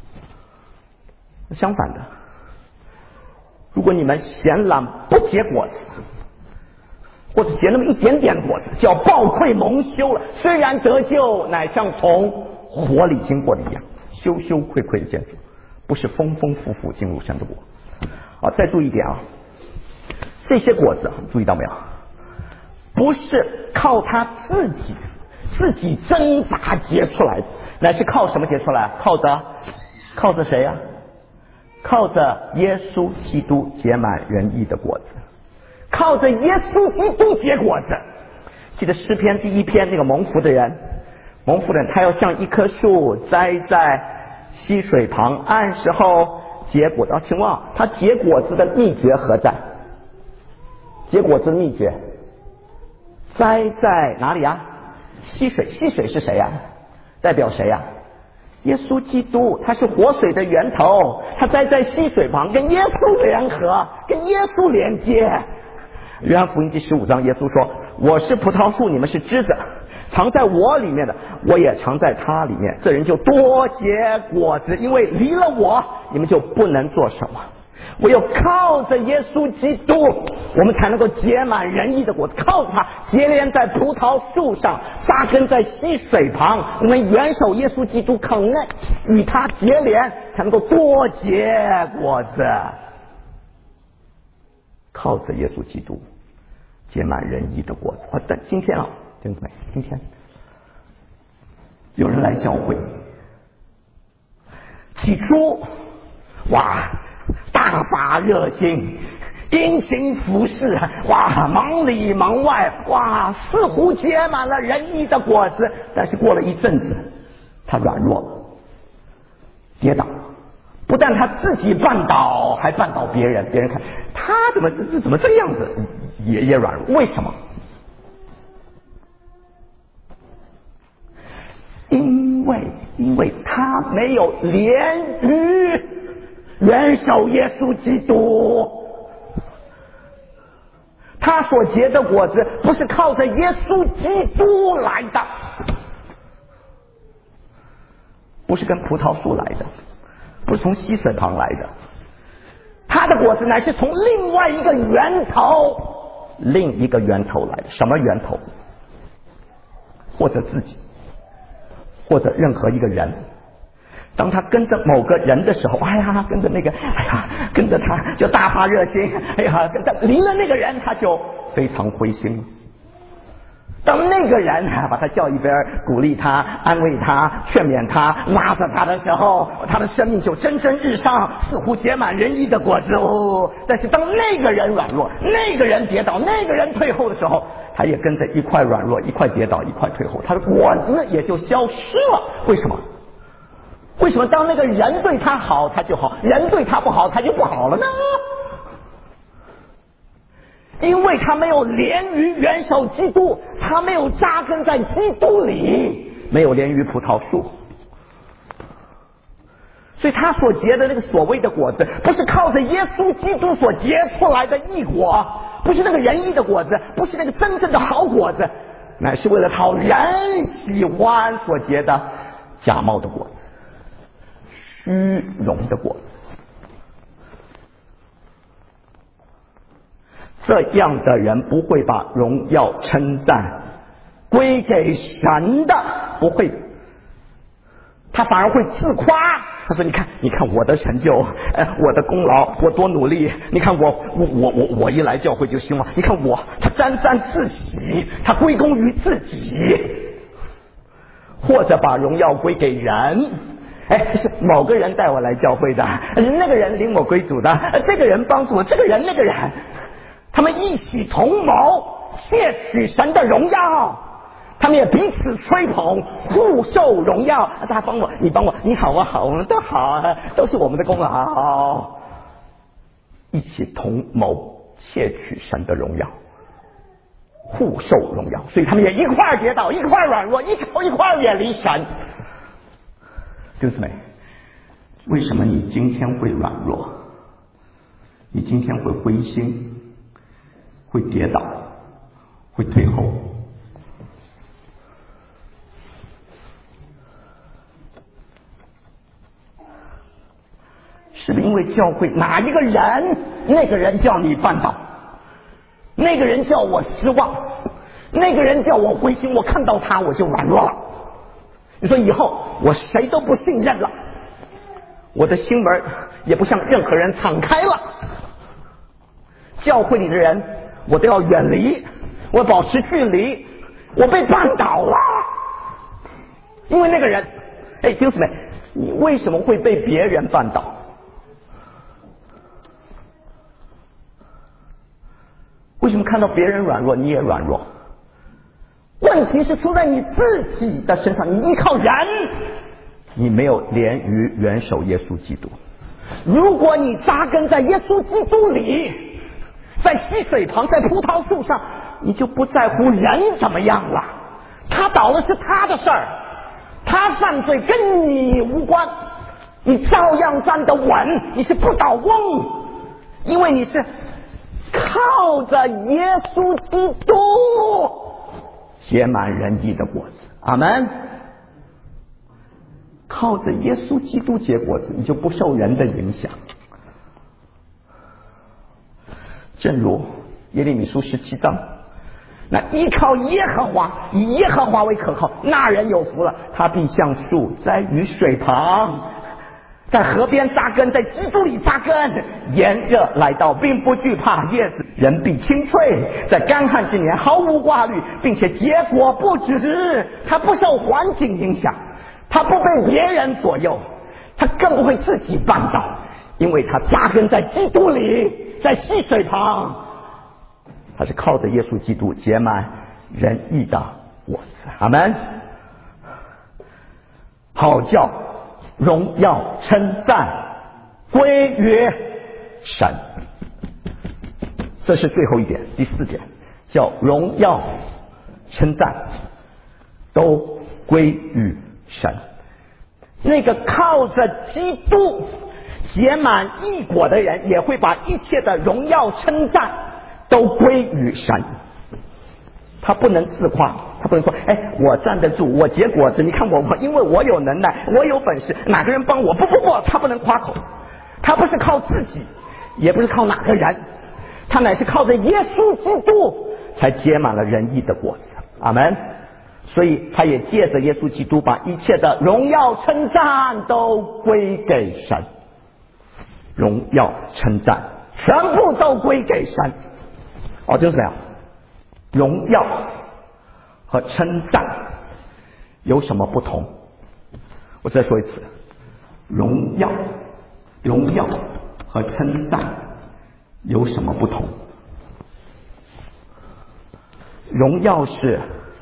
相反的。”如果你们闲懒不结果子，或者结那么一点点果子，就要暴愧蒙羞了。虽然得救，乃像从火里经过的一样，羞羞愧愧的建筑，不是丰丰富富进入神的国。啊，再注意一点啊，这些果子注意到没有？不是靠他自己自己挣扎结出来的，乃是靠什么结出来？靠着靠着谁呀、啊？靠着耶稣基督结满仁义的果子，靠着耶稣基督结果子。记得诗篇第一篇那个蒙福的人，蒙福的人他要像一棵树栽在溪水旁，按时候结果子。啊，请问他结果子的秘诀何在？结果子的秘诀栽在哪里啊？溪水，溪水是谁呀、啊？代表谁呀、啊？耶稣基督，他是活水的源头，他栽在溪水旁，跟耶稣联合，跟耶稣连接。约翰福音第十五章，耶稣说：“我是葡萄树，你们是枝子，藏在我里面的，我也藏在他里面。这人就多结果子，因为离了我，你们就不能做什么。” 唯有靠着耶稣基督，我们才能够结满仁义的果子。靠着他结连在葡萄树上，扎根在溪水旁，我们元首耶稣基督肯内，与他结连，才能够多结果子。靠着耶稣基督结满仁义的果子。啊，但今天啊，弟兄姊妹，今天有人来教会，起初哇大发热心，殷勤服侍，哇忙里忙外，哇似乎结满了仁义的果子。但是过了一阵子，他软弱了，跌倒，不但他自己绊倒，还绊倒别人。别人看他怎么这怎么这个样子，也也软弱。为什么？因为因为他没有连于元首耶稣基督，他所结的果子不是靠着耶稣基督来的，不是跟葡萄树来的，不是从溪水旁来的，他的果子乃是从另外一个源头，另一个源头来的。什么源头？或者自己，或者任何一个人。当他跟着某个人的时候，哎呀，跟着那个，哎呀，跟着他就大发热心，哎呀，跟着离了那个人，他就非常灰心。当那个人把他叫一边，鼓励他，安慰他，劝勉他，拉着他的时候，他的生命就蒸蒸日上，似乎结满仁义的果子哦。但是当那个人软弱，那个人跌倒，那个人退后的时候，他也跟着一块软弱，一块跌倒，一块退后，他的果子也就消失了。为什么？为什么当那个人对他好他就好，人对他不好他就不好了呢？因为他没有连于元首基督，他没有扎根在基督里，没有连于葡萄树，所以他所结的那个所谓的果子，不是靠着耶稣基督所结出来的义果，不是那个仁义的果子，不是那个真正的好果子，乃是为了讨人喜欢所结的假冒的果子，虚荣的果子。这样的人不会把荣耀称赞归给神的，不会，他反而会自夸。他说：“你看，你看我的成就，呃，我的功劳，我多努力。你看我，我，我，我，我一来教会就兴旺。你看我，他沾沾自喜，他归功于自己，或者把荣耀归给人。哎，是某个人带我来教会的，那个人领我归主的，这个人帮助我，这个人那个人。”他们一起同谋窃取神的荣耀，他们也彼此吹捧，互受荣耀。他帮我，你帮我，你好我好，我们都好，都是我们的功劳。一起同谋窃取神的荣耀，互受荣耀，所以他们也一块儿跌倒，一块儿软弱，一一块儿远离神。弟兄姊妹，为什么你今天会软弱？你今天会灰心？会跌倒，会退后，是不是因为教会哪一个人，那个人叫你绊倒，那个人叫我失望，那个人叫我灰心，我看到他我就软弱了。你说以后我谁都不信任了，我的心门也不向任何人敞开了，教会里的人我都要远离，我保持距离，我被绊倒了。因为那个人，哎，弟兄姊妹，你为什么会被别人绊倒？为什么看到别人软弱你也软弱？问题是出在你自己的身上，你依靠人，你没有连于元首耶稣基督。如果你扎根在耶稣基督里，在溪水旁，在葡萄树上，你就不在乎人怎么样了。他倒了是他的事儿，他犯罪跟你无关，你照样站得稳，你是不倒翁，因为你是靠着耶稣基督结满仁义的果子。阿们。靠着耶稣基督结果子，你就不受人的影响。 正如耶利米书十七章，那依靠耶和华，以耶和华为可靠，那人有福了，他必像树在雨水旁，在河边扎根，在基督里扎根，炎热来到并不惧怕，叶子人必青翠，在干旱之年毫无挂虑，并且结果不止。他不受环境影响，他不被别人左右，他更不会自己绊倒，因为他扎根在基督里，在溪水旁，他是靠着耶稣基督结满仁义的果子。阿们。好叫荣耀称赞归于神，这是最后一点，第四点，叫荣耀称赞都归于神。那个靠着基督结满义果的人，也会把一切的荣耀称赞都归于神。他不能自夸，他不能说哎，我站得住，我结果子，你看我我因为我有能耐，我有本事，哪个人帮我？不不不，他不能夸口，他不是靠自己，也不是靠哪个人，他乃是靠着耶稣基督才结满了仁义的果子。阿们。所以他也借着耶稣基督把一切的荣耀称赞都归给神，荣耀称赞全部都归给神。哦，就是这样。荣耀和称赞有什么不同？我再说一次，荣耀荣耀和称赞有什么不同？荣耀是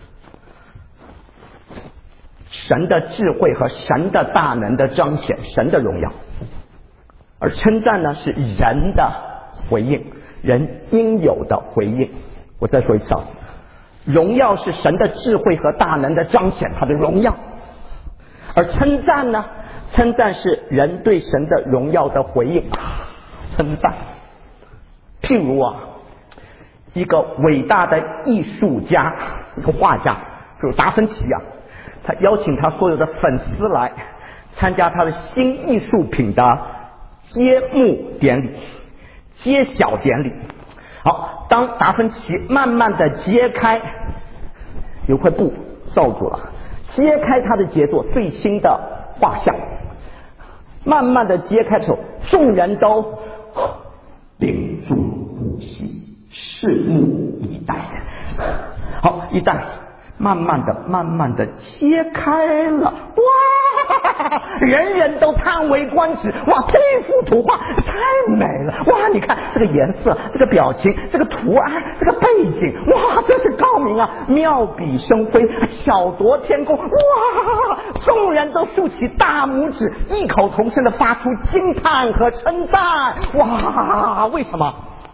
神的智慧和神的大能的彰显，神的荣耀；而称赞呢，是人的回应，人应有的回应。我再说一次啊，荣耀是神的智慧和大能的彰显，他的荣耀；而称赞呢，称赞是人对神的荣耀的回应，称赞。譬如啊，一个伟大的艺术家，一个画家，比如达芬奇啊，他邀请他所有的粉丝来参加他的新艺术品的揭幕典礼、揭晓典礼。好，当达芬奇慢慢的揭开，有块布罩住了，揭开他的杰作最新的画像，慢慢的揭开的时候，众人都屏住呼吸，拭目以待。好，一旦慢慢的慢慢的揭开了，哇，人人都叹为观止，哇，这幅图画太美了，哇，你看这个颜色，这个表情，这个图案，这个背景，哇，真是高明啊，妙笔生辉，巧夺天工，哇，众人都竖起大拇指，异口同声的发出惊叹和称赞。哇，为什么？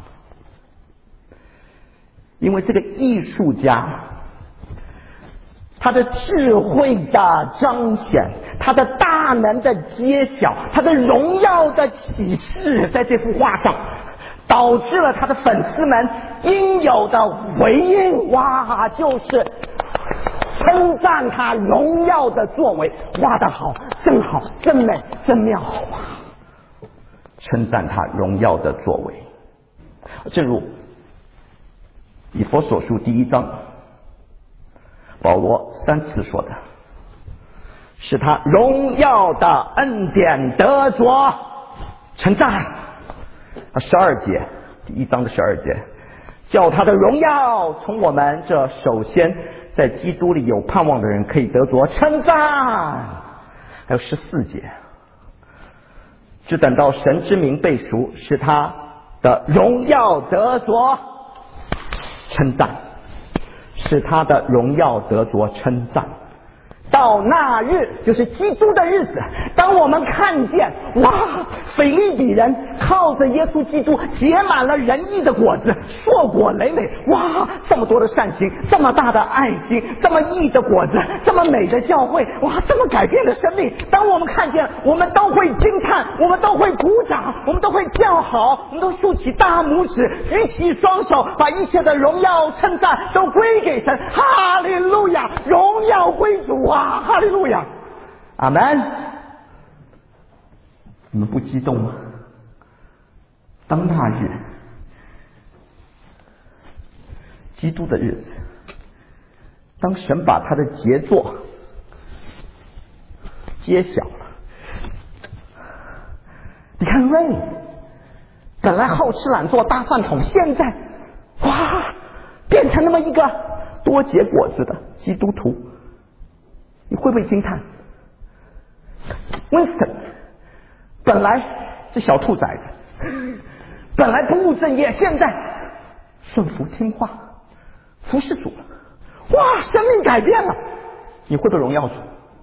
因为这个艺术家他的智慧的彰显，他的大能的揭晓，他的荣耀的启示，在这幅画上导致了他的粉丝们应有的回应。哇，就是称赞他荣耀的作为，画得好，真好，真美，真妙啊！称赞他荣耀的作为，正如以弗所书第一章保罗三次说的，是他荣耀的恩典得着称赞。十二节，第一章的十二节，叫他的荣耀从我们这首先在基督里有盼望的人可以得着称赞。还有十四节，只等到神之名被赎，使他的荣耀得着称赞，使他的荣耀得着称赞。到那日，就是基督的日子，当我们看见哇，腓立比人靠着耶稣基督结满了仁义的果子，硕果累累，哇，这么多的善行，这么大的爱心，这么义的果子，这么美的教会，哇，这么改变的生命，当我们看见，我们都会惊叹，我们都会鼓掌，我们都会叫好，我们都竖起大拇指，举起双手，把一切的荣耀称赞都归给神。哈利路亚，荣耀归主啊！哈利路亚，阿们。你们不激动吗？当那日， 基督的日子，当神把他的杰作揭晓了。你看瑞本来好吃懒做大饭桶，现在哇变成那么一个多结果子的基督徒，你会不会惊叹？ Winston 本来是小兔崽子，本来不务正业，现在顺服听话服侍主了，哇生命改变了，你会不会荣耀主？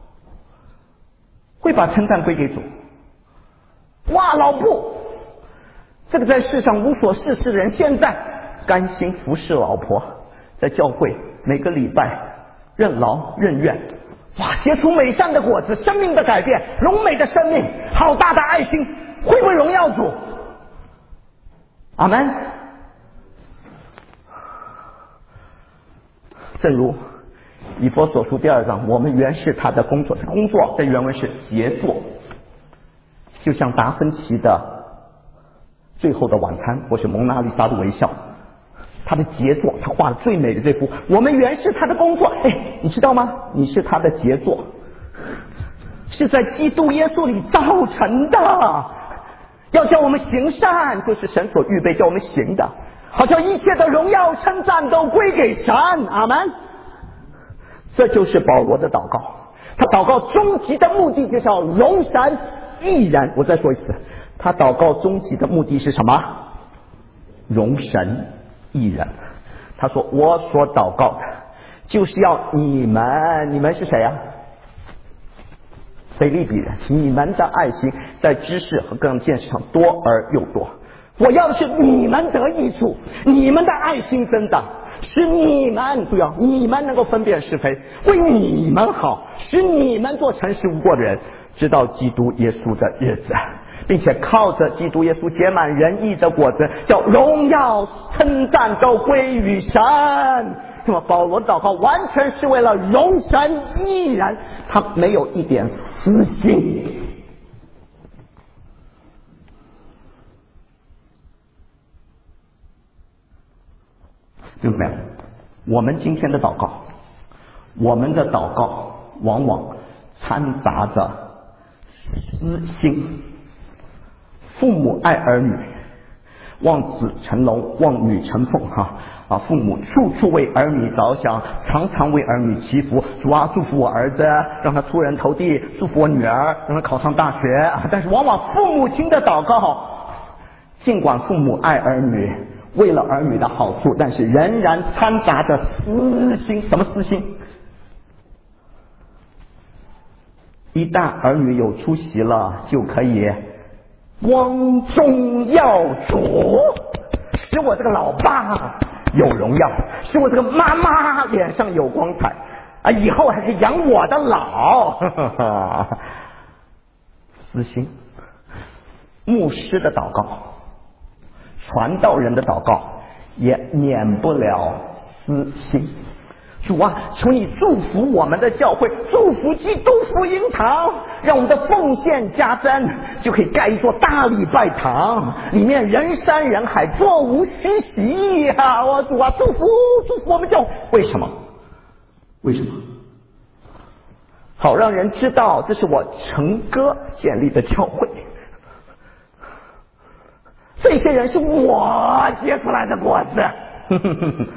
会把称赞归给主？哇老布这个在世上无所事事的人，现在甘心服侍老婆，在教会每个礼拜任劳任怨，哇结出美善的果子，生命的改变，荣美的生命，好大的爱心，会不会荣耀主？阿们。正如以弗所书第二章，我们原是他的工作，工作在原文是杰作，就像达芬奇的最后的晚餐或是蒙娜丽莎的微笑，他的杰作，他画了最美的这幅，我们原是他的工作。哎，你知道吗？你是他的杰作，是在基督耶稣里造成的，要叫我们行善，就是神所预备叫我们行的，好叫一切的荣耀称赞都归给神。阿们。这就是保罗的祷告，他祷告终极的目的就是要荣神益人。我再说一次，他祷告终极的目的是什么？荣神益人。他说我所祷告的就是要你们，你们是谁啊？腓立比人，你们的爱心在知识和各样见识上多而又多。我要的是你们得益处，你们的爱心增长，使你们注意啊，你们能够分辨是非，为你们好，使你们做诚实无过的人，知道基督耶稣的日子，并且靠着基督耶稣结满仁义的果子，叫荣耀称赞都归于神。那么保罗的祷告完全是为了荣神益人，他没有一点私心。听到没有？我们今天的祷告，我们的祷告往往掺杂着私心。父母爱儿女，望子成龙，望女成凤哈啊！父母处处为儿女着想，常常为儿女祈福。主啊，祝福我儿子，让他出人头地；祝福我女儿，让他考上大学。但是往往父母亲的祷告，尽管父母爱儿女，为了儿女的好处，但是仍然掺杂着私心。什么私心？一旦儿女有出息了，就可以光宗耀祖，使我这个老爸有荣耀，使我这个妈妈脸上有光彩啊！以后还可以养我的老。呵呵呵，私心。牧师的祷告，传道人的祷告也免不了私心。主啊，求你祝福我们的教会，祝福基督福音堂，让我们的奉献加增，就可以盖一座大礼拜堂，里面人山人海，座无虚席呀！我主啊，祝福祝福我们教会。为什么？为什么？好让人知道这是我成哥建立的教会，这些人是我结出来的果子。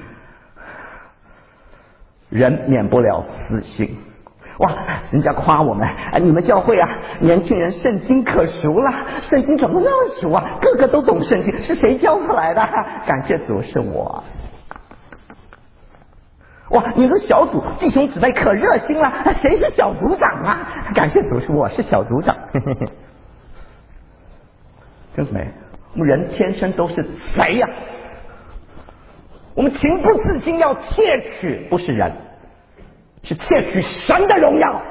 人免不了私心。哇，人家夸我们，哎，你们教会啊，年轻人圣经可熟了，圣经怎么那么熟啊？个个都懂圣经，是谁教出来的？感谢主，是我。哇，你们小组弟兄姊妹可热心了，谁是小组长啊？感谢主，是我是小组长。兄姊妹，我们人天生都是贼呀、啊。我们情不自禁要窃取，不是人，是窃取神的荣耀。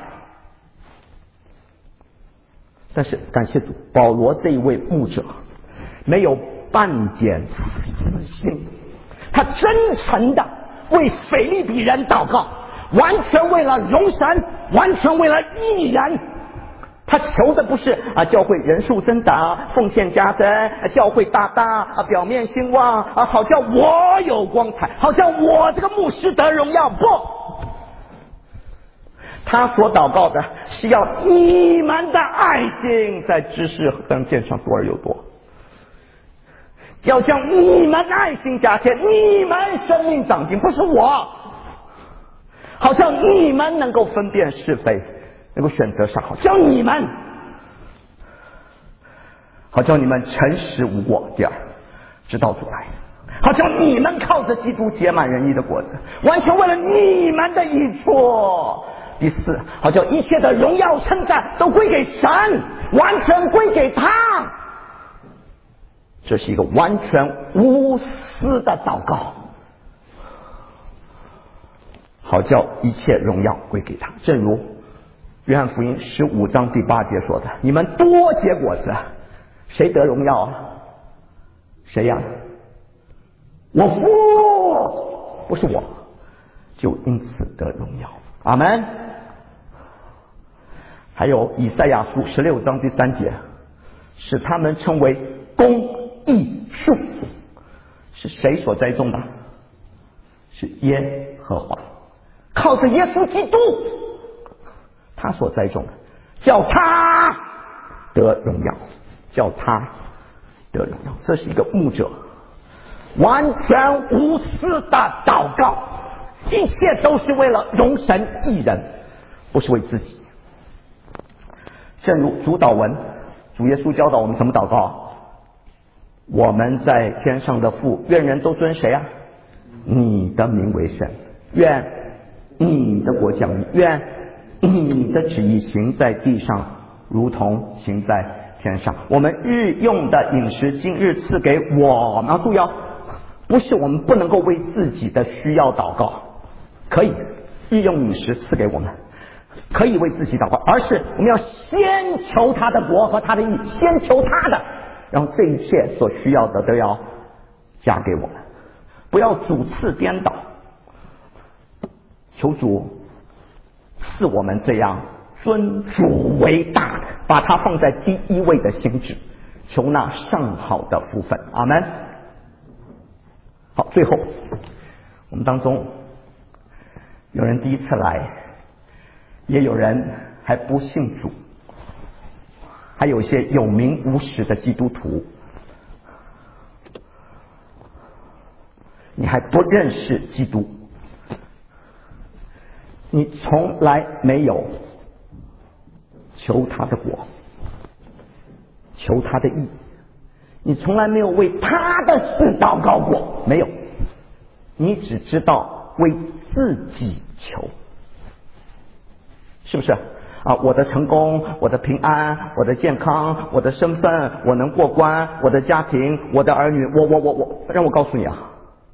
但是感谢主，保罗这一位牧者没有半点私心，他真诚的为腓立比人祷告，完全为了荣神，完全为了益人。他他求的不是啊教会人数增长、奉献加增、教会大大啊表面兴旺啊，好叫我有光彩，好叫我这个牧师得荣耀。不，他所祷告的是要你们的爱心在知识和灯见上多而又多，要将你们爱心加添，你们生命长进，不是我，好像你们能够分辨是非，能够选择上好，叫你们，好叫你们诚实无过。第二，直到主来，好像你们靠着基督结满仁义的果子，完全为了你们的益处。第四，好叫一切的荣耀称赞都归给神，完全归给他。这是一个完全无私的祷告，好叫一切荣耀归给他。正如约翰福音十五章第八节说的，你们多结果子，谁得荣耀啊？谁呀？我父，不是我，就因此得荣耀。阿们。还有以赛亚书十六章第三节，使他们称为公义树，是谁所栽种的？是耶和华，靠着耶稣基督，他所栽种的，叫他得荣耀，叫他得荣耀。这是一个牧者完全无私的祷告，一切都是为了荣神益人，不是为自己。正如主祷文，主耶稣教导我们怎么祷告。我们在天上的父，愿人都尊谁啊？你的名为圣，愿你的国降临，愿你的旨意行在地上，如同行在天上。我们日用的饮食，今日赐给我们。注意哦，不是我们不能够为自己的需要祷告，可以日用饮食赐给我们，可以为自己祷告，而是我们要先求他的国和他的义，先求他的，然后这一切所需要的都要加给我们，不要主次颠倒。求主赐我们这样尊主为大的，把它放在第一位的心智，求那上好的福分。阿们。好，最后我们当中有人第一次来，也有人还不信主，还有一些有名无实的基督徒，你还不认识基督，你从来没有求他的国，求他的义，你从来没有为他的事祷告过，没有，你只知道为自己求，是不是啊？我的成功，我的平安，我的健康，我的身份，我能过关，我的家庭，我的儿女，我我我我，让我告诉你啊，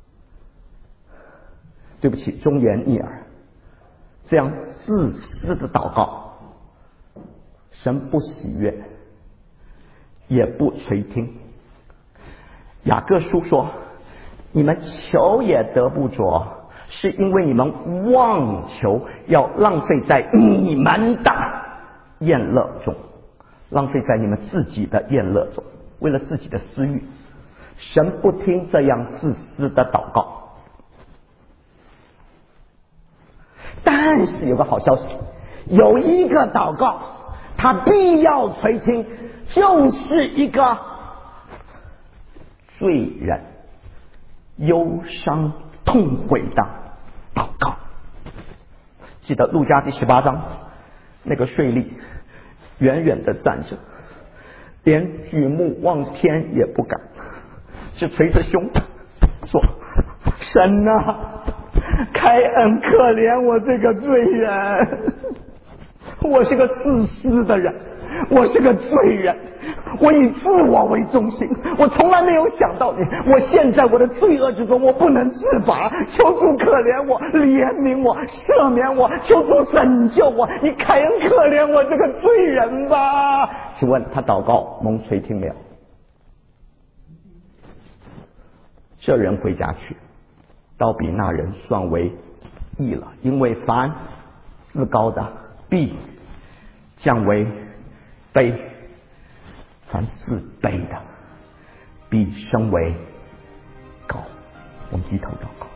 对不起，忠言逆耳，这样自私的祷告，神不喜悦，也不垂听。雅各书说，你们求也得不着，是因为你们妄求，要浪费在你们的宴乐中，浪费在你们自己的宴乐中，为了自己的私欲。神不听这样自私的祷告。但是有个好消息，有一个祷告他必要垂听，就是一个罪人忧伤痛悔的祷告。记得路加第十八章，那个税吏远远的站着，连举目望天也不敢，是捶着胸说，神啊，开恩可怜我这个罪人，我是个自私的人，我是个罪人，我以自我为中心，我从来没有想到你，我现在我的罪恶之中我不能自拔，求主可怜我，怜悯我，赦免我，求主拯救我，你开恩可怜我这个罪人吧。请问他祷告蒙垂听没有？这人回家去，倒比那人算为义了，因为凡自高的必降为卑，凡自卑的必升为高。我们低头祷告。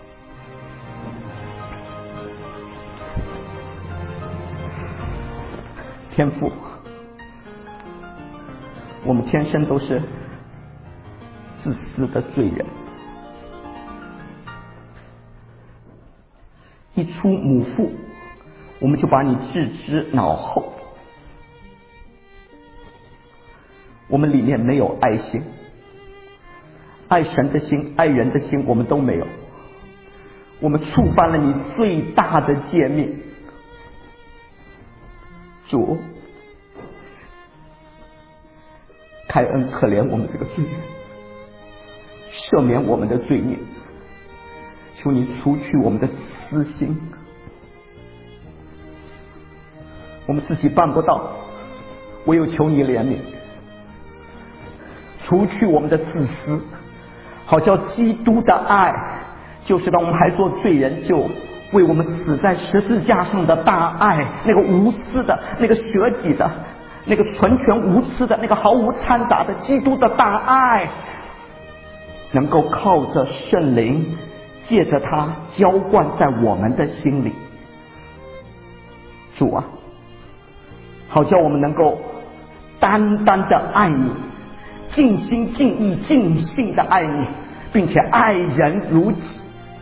天父，我们天生都是自私的罪人，一出母腹，我们就把你置之脑后，我们里面没有爱心，爱神的心，爱人的心我们都没有，我们触犯了你最大的诫命。主，开恩可怜我们这个罪人，赦免我们的罪孽，求你除去我们的私心，我们自己办不到，唯有求你怜悯，除去我们的自私，好叫基督的爱，就是当我们还做罪人就为我们死在十字架上的大爱，那个无私的，那个舍己的，那个纯全无私的，那个毫无掺杂的基督的大爱，能够靠着圣灵，借着它浇灌在我们的心里。主啊，好叫我们能够单单的爱你，尽心尽意尽性的爱你，并且爱人如己，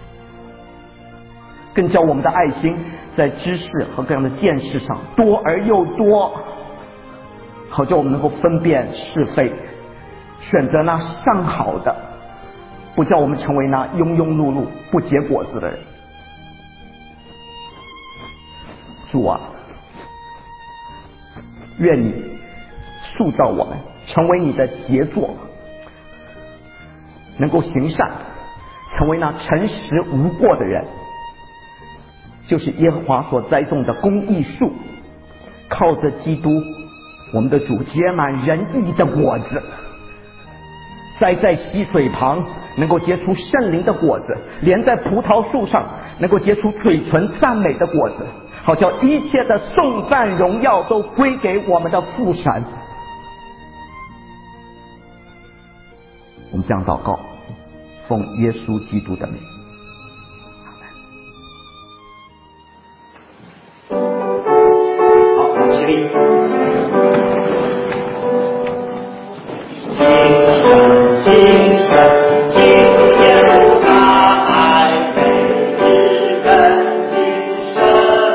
更叫我们的爱心在知识和各样的见识上多而又多，好叫我们能够分辨是非，选择那上好的，不叫我们成为那庸庸碌碌不结果子的人。主啊，愿你塑造我们成为你的杰作，能够行善，成为那诚实无过的人，就是耶和华所栽种的公义树，靠着基督我们的主结满仁义的果子，栽在溪水旁能够结出圣灵的果子，连在葡萄树上能够结出嘴唇赞美的果子，好叫一切的颂赞荣耀都归给我们的父神。我们这样祷告，奉耶稣基督的名。好，起立。精神，精神，基督耶稣大爱被日人精神，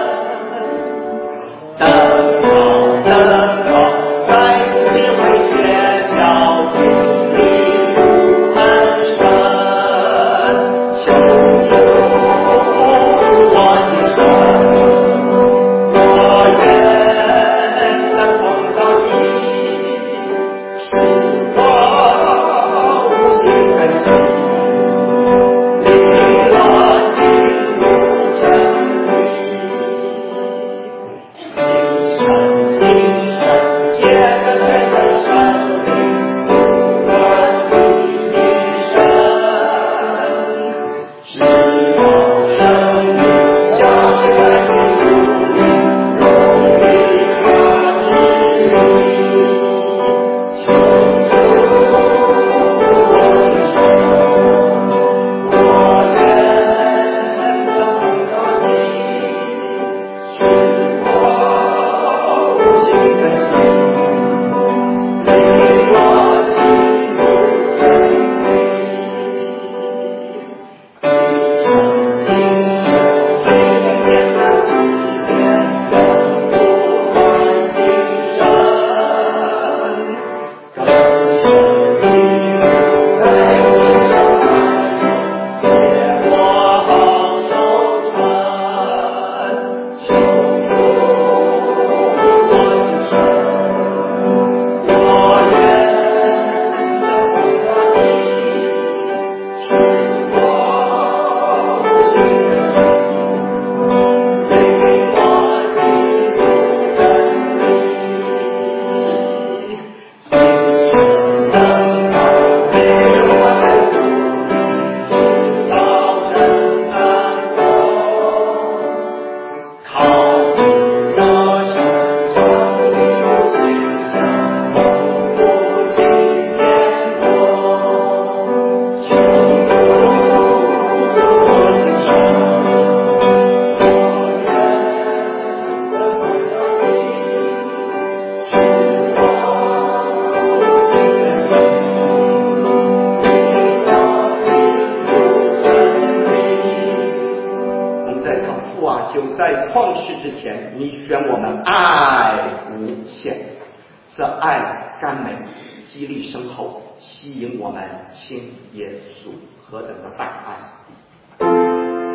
登高，登高，在智慧学校经历路很深，求主我精神，我愿能碰到你，是我无心的心，领我进入真理。精神，精神，借着这个生命，不管你一生，使我生命像是在你路里，容易发指引。求主我精神，我愿能碰到你，是我无心的心，领我进入真理。精神，精神，岁月的思念更不换精神，更深地在我身上，借我好收成，求我精神，我愿能碰到你，是我无心的心，领我进入真理。精神登高，给我在主里寻到真感动，靠你的身上，你就心想之前，你选我们爱无限，这爱甘美，激励深厚，吸引我们亲耶稣，何等的大爱！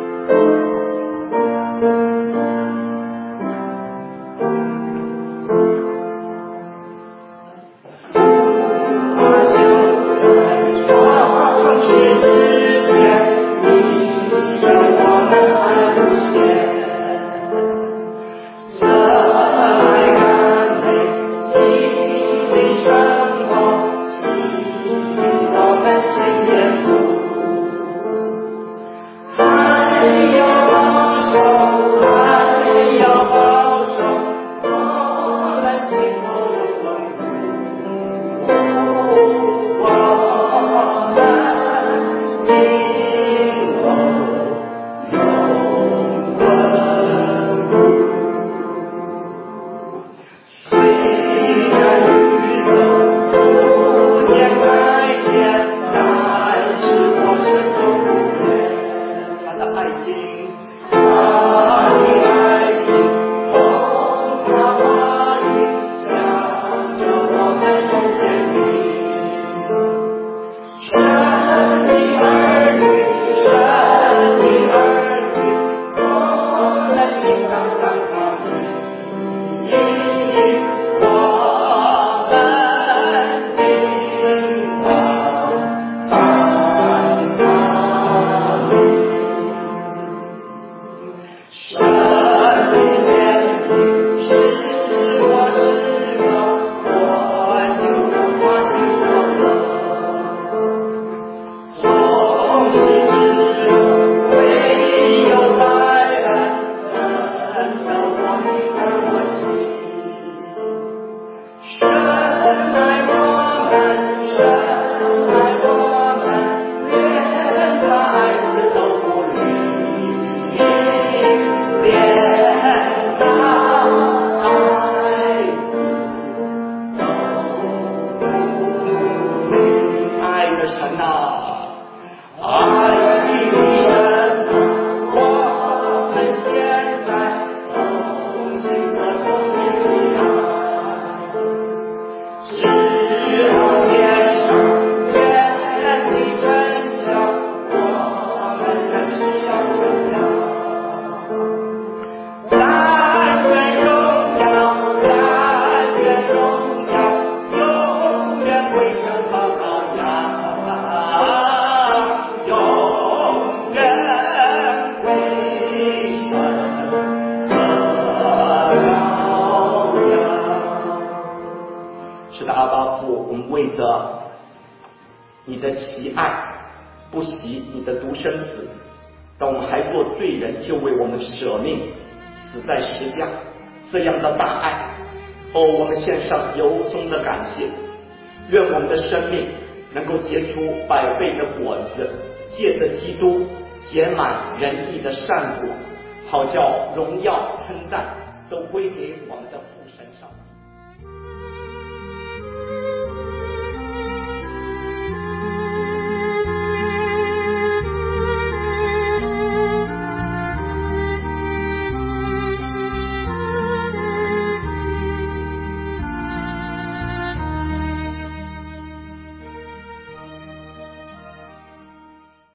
就为我们舍命死在十架，这样的大爱，哦，我们献上由衷的感谢。愿我们的生命能够结出百倍的果子，借着基督结满仁义的善果，好叫荣耀称赞都归给我们的父。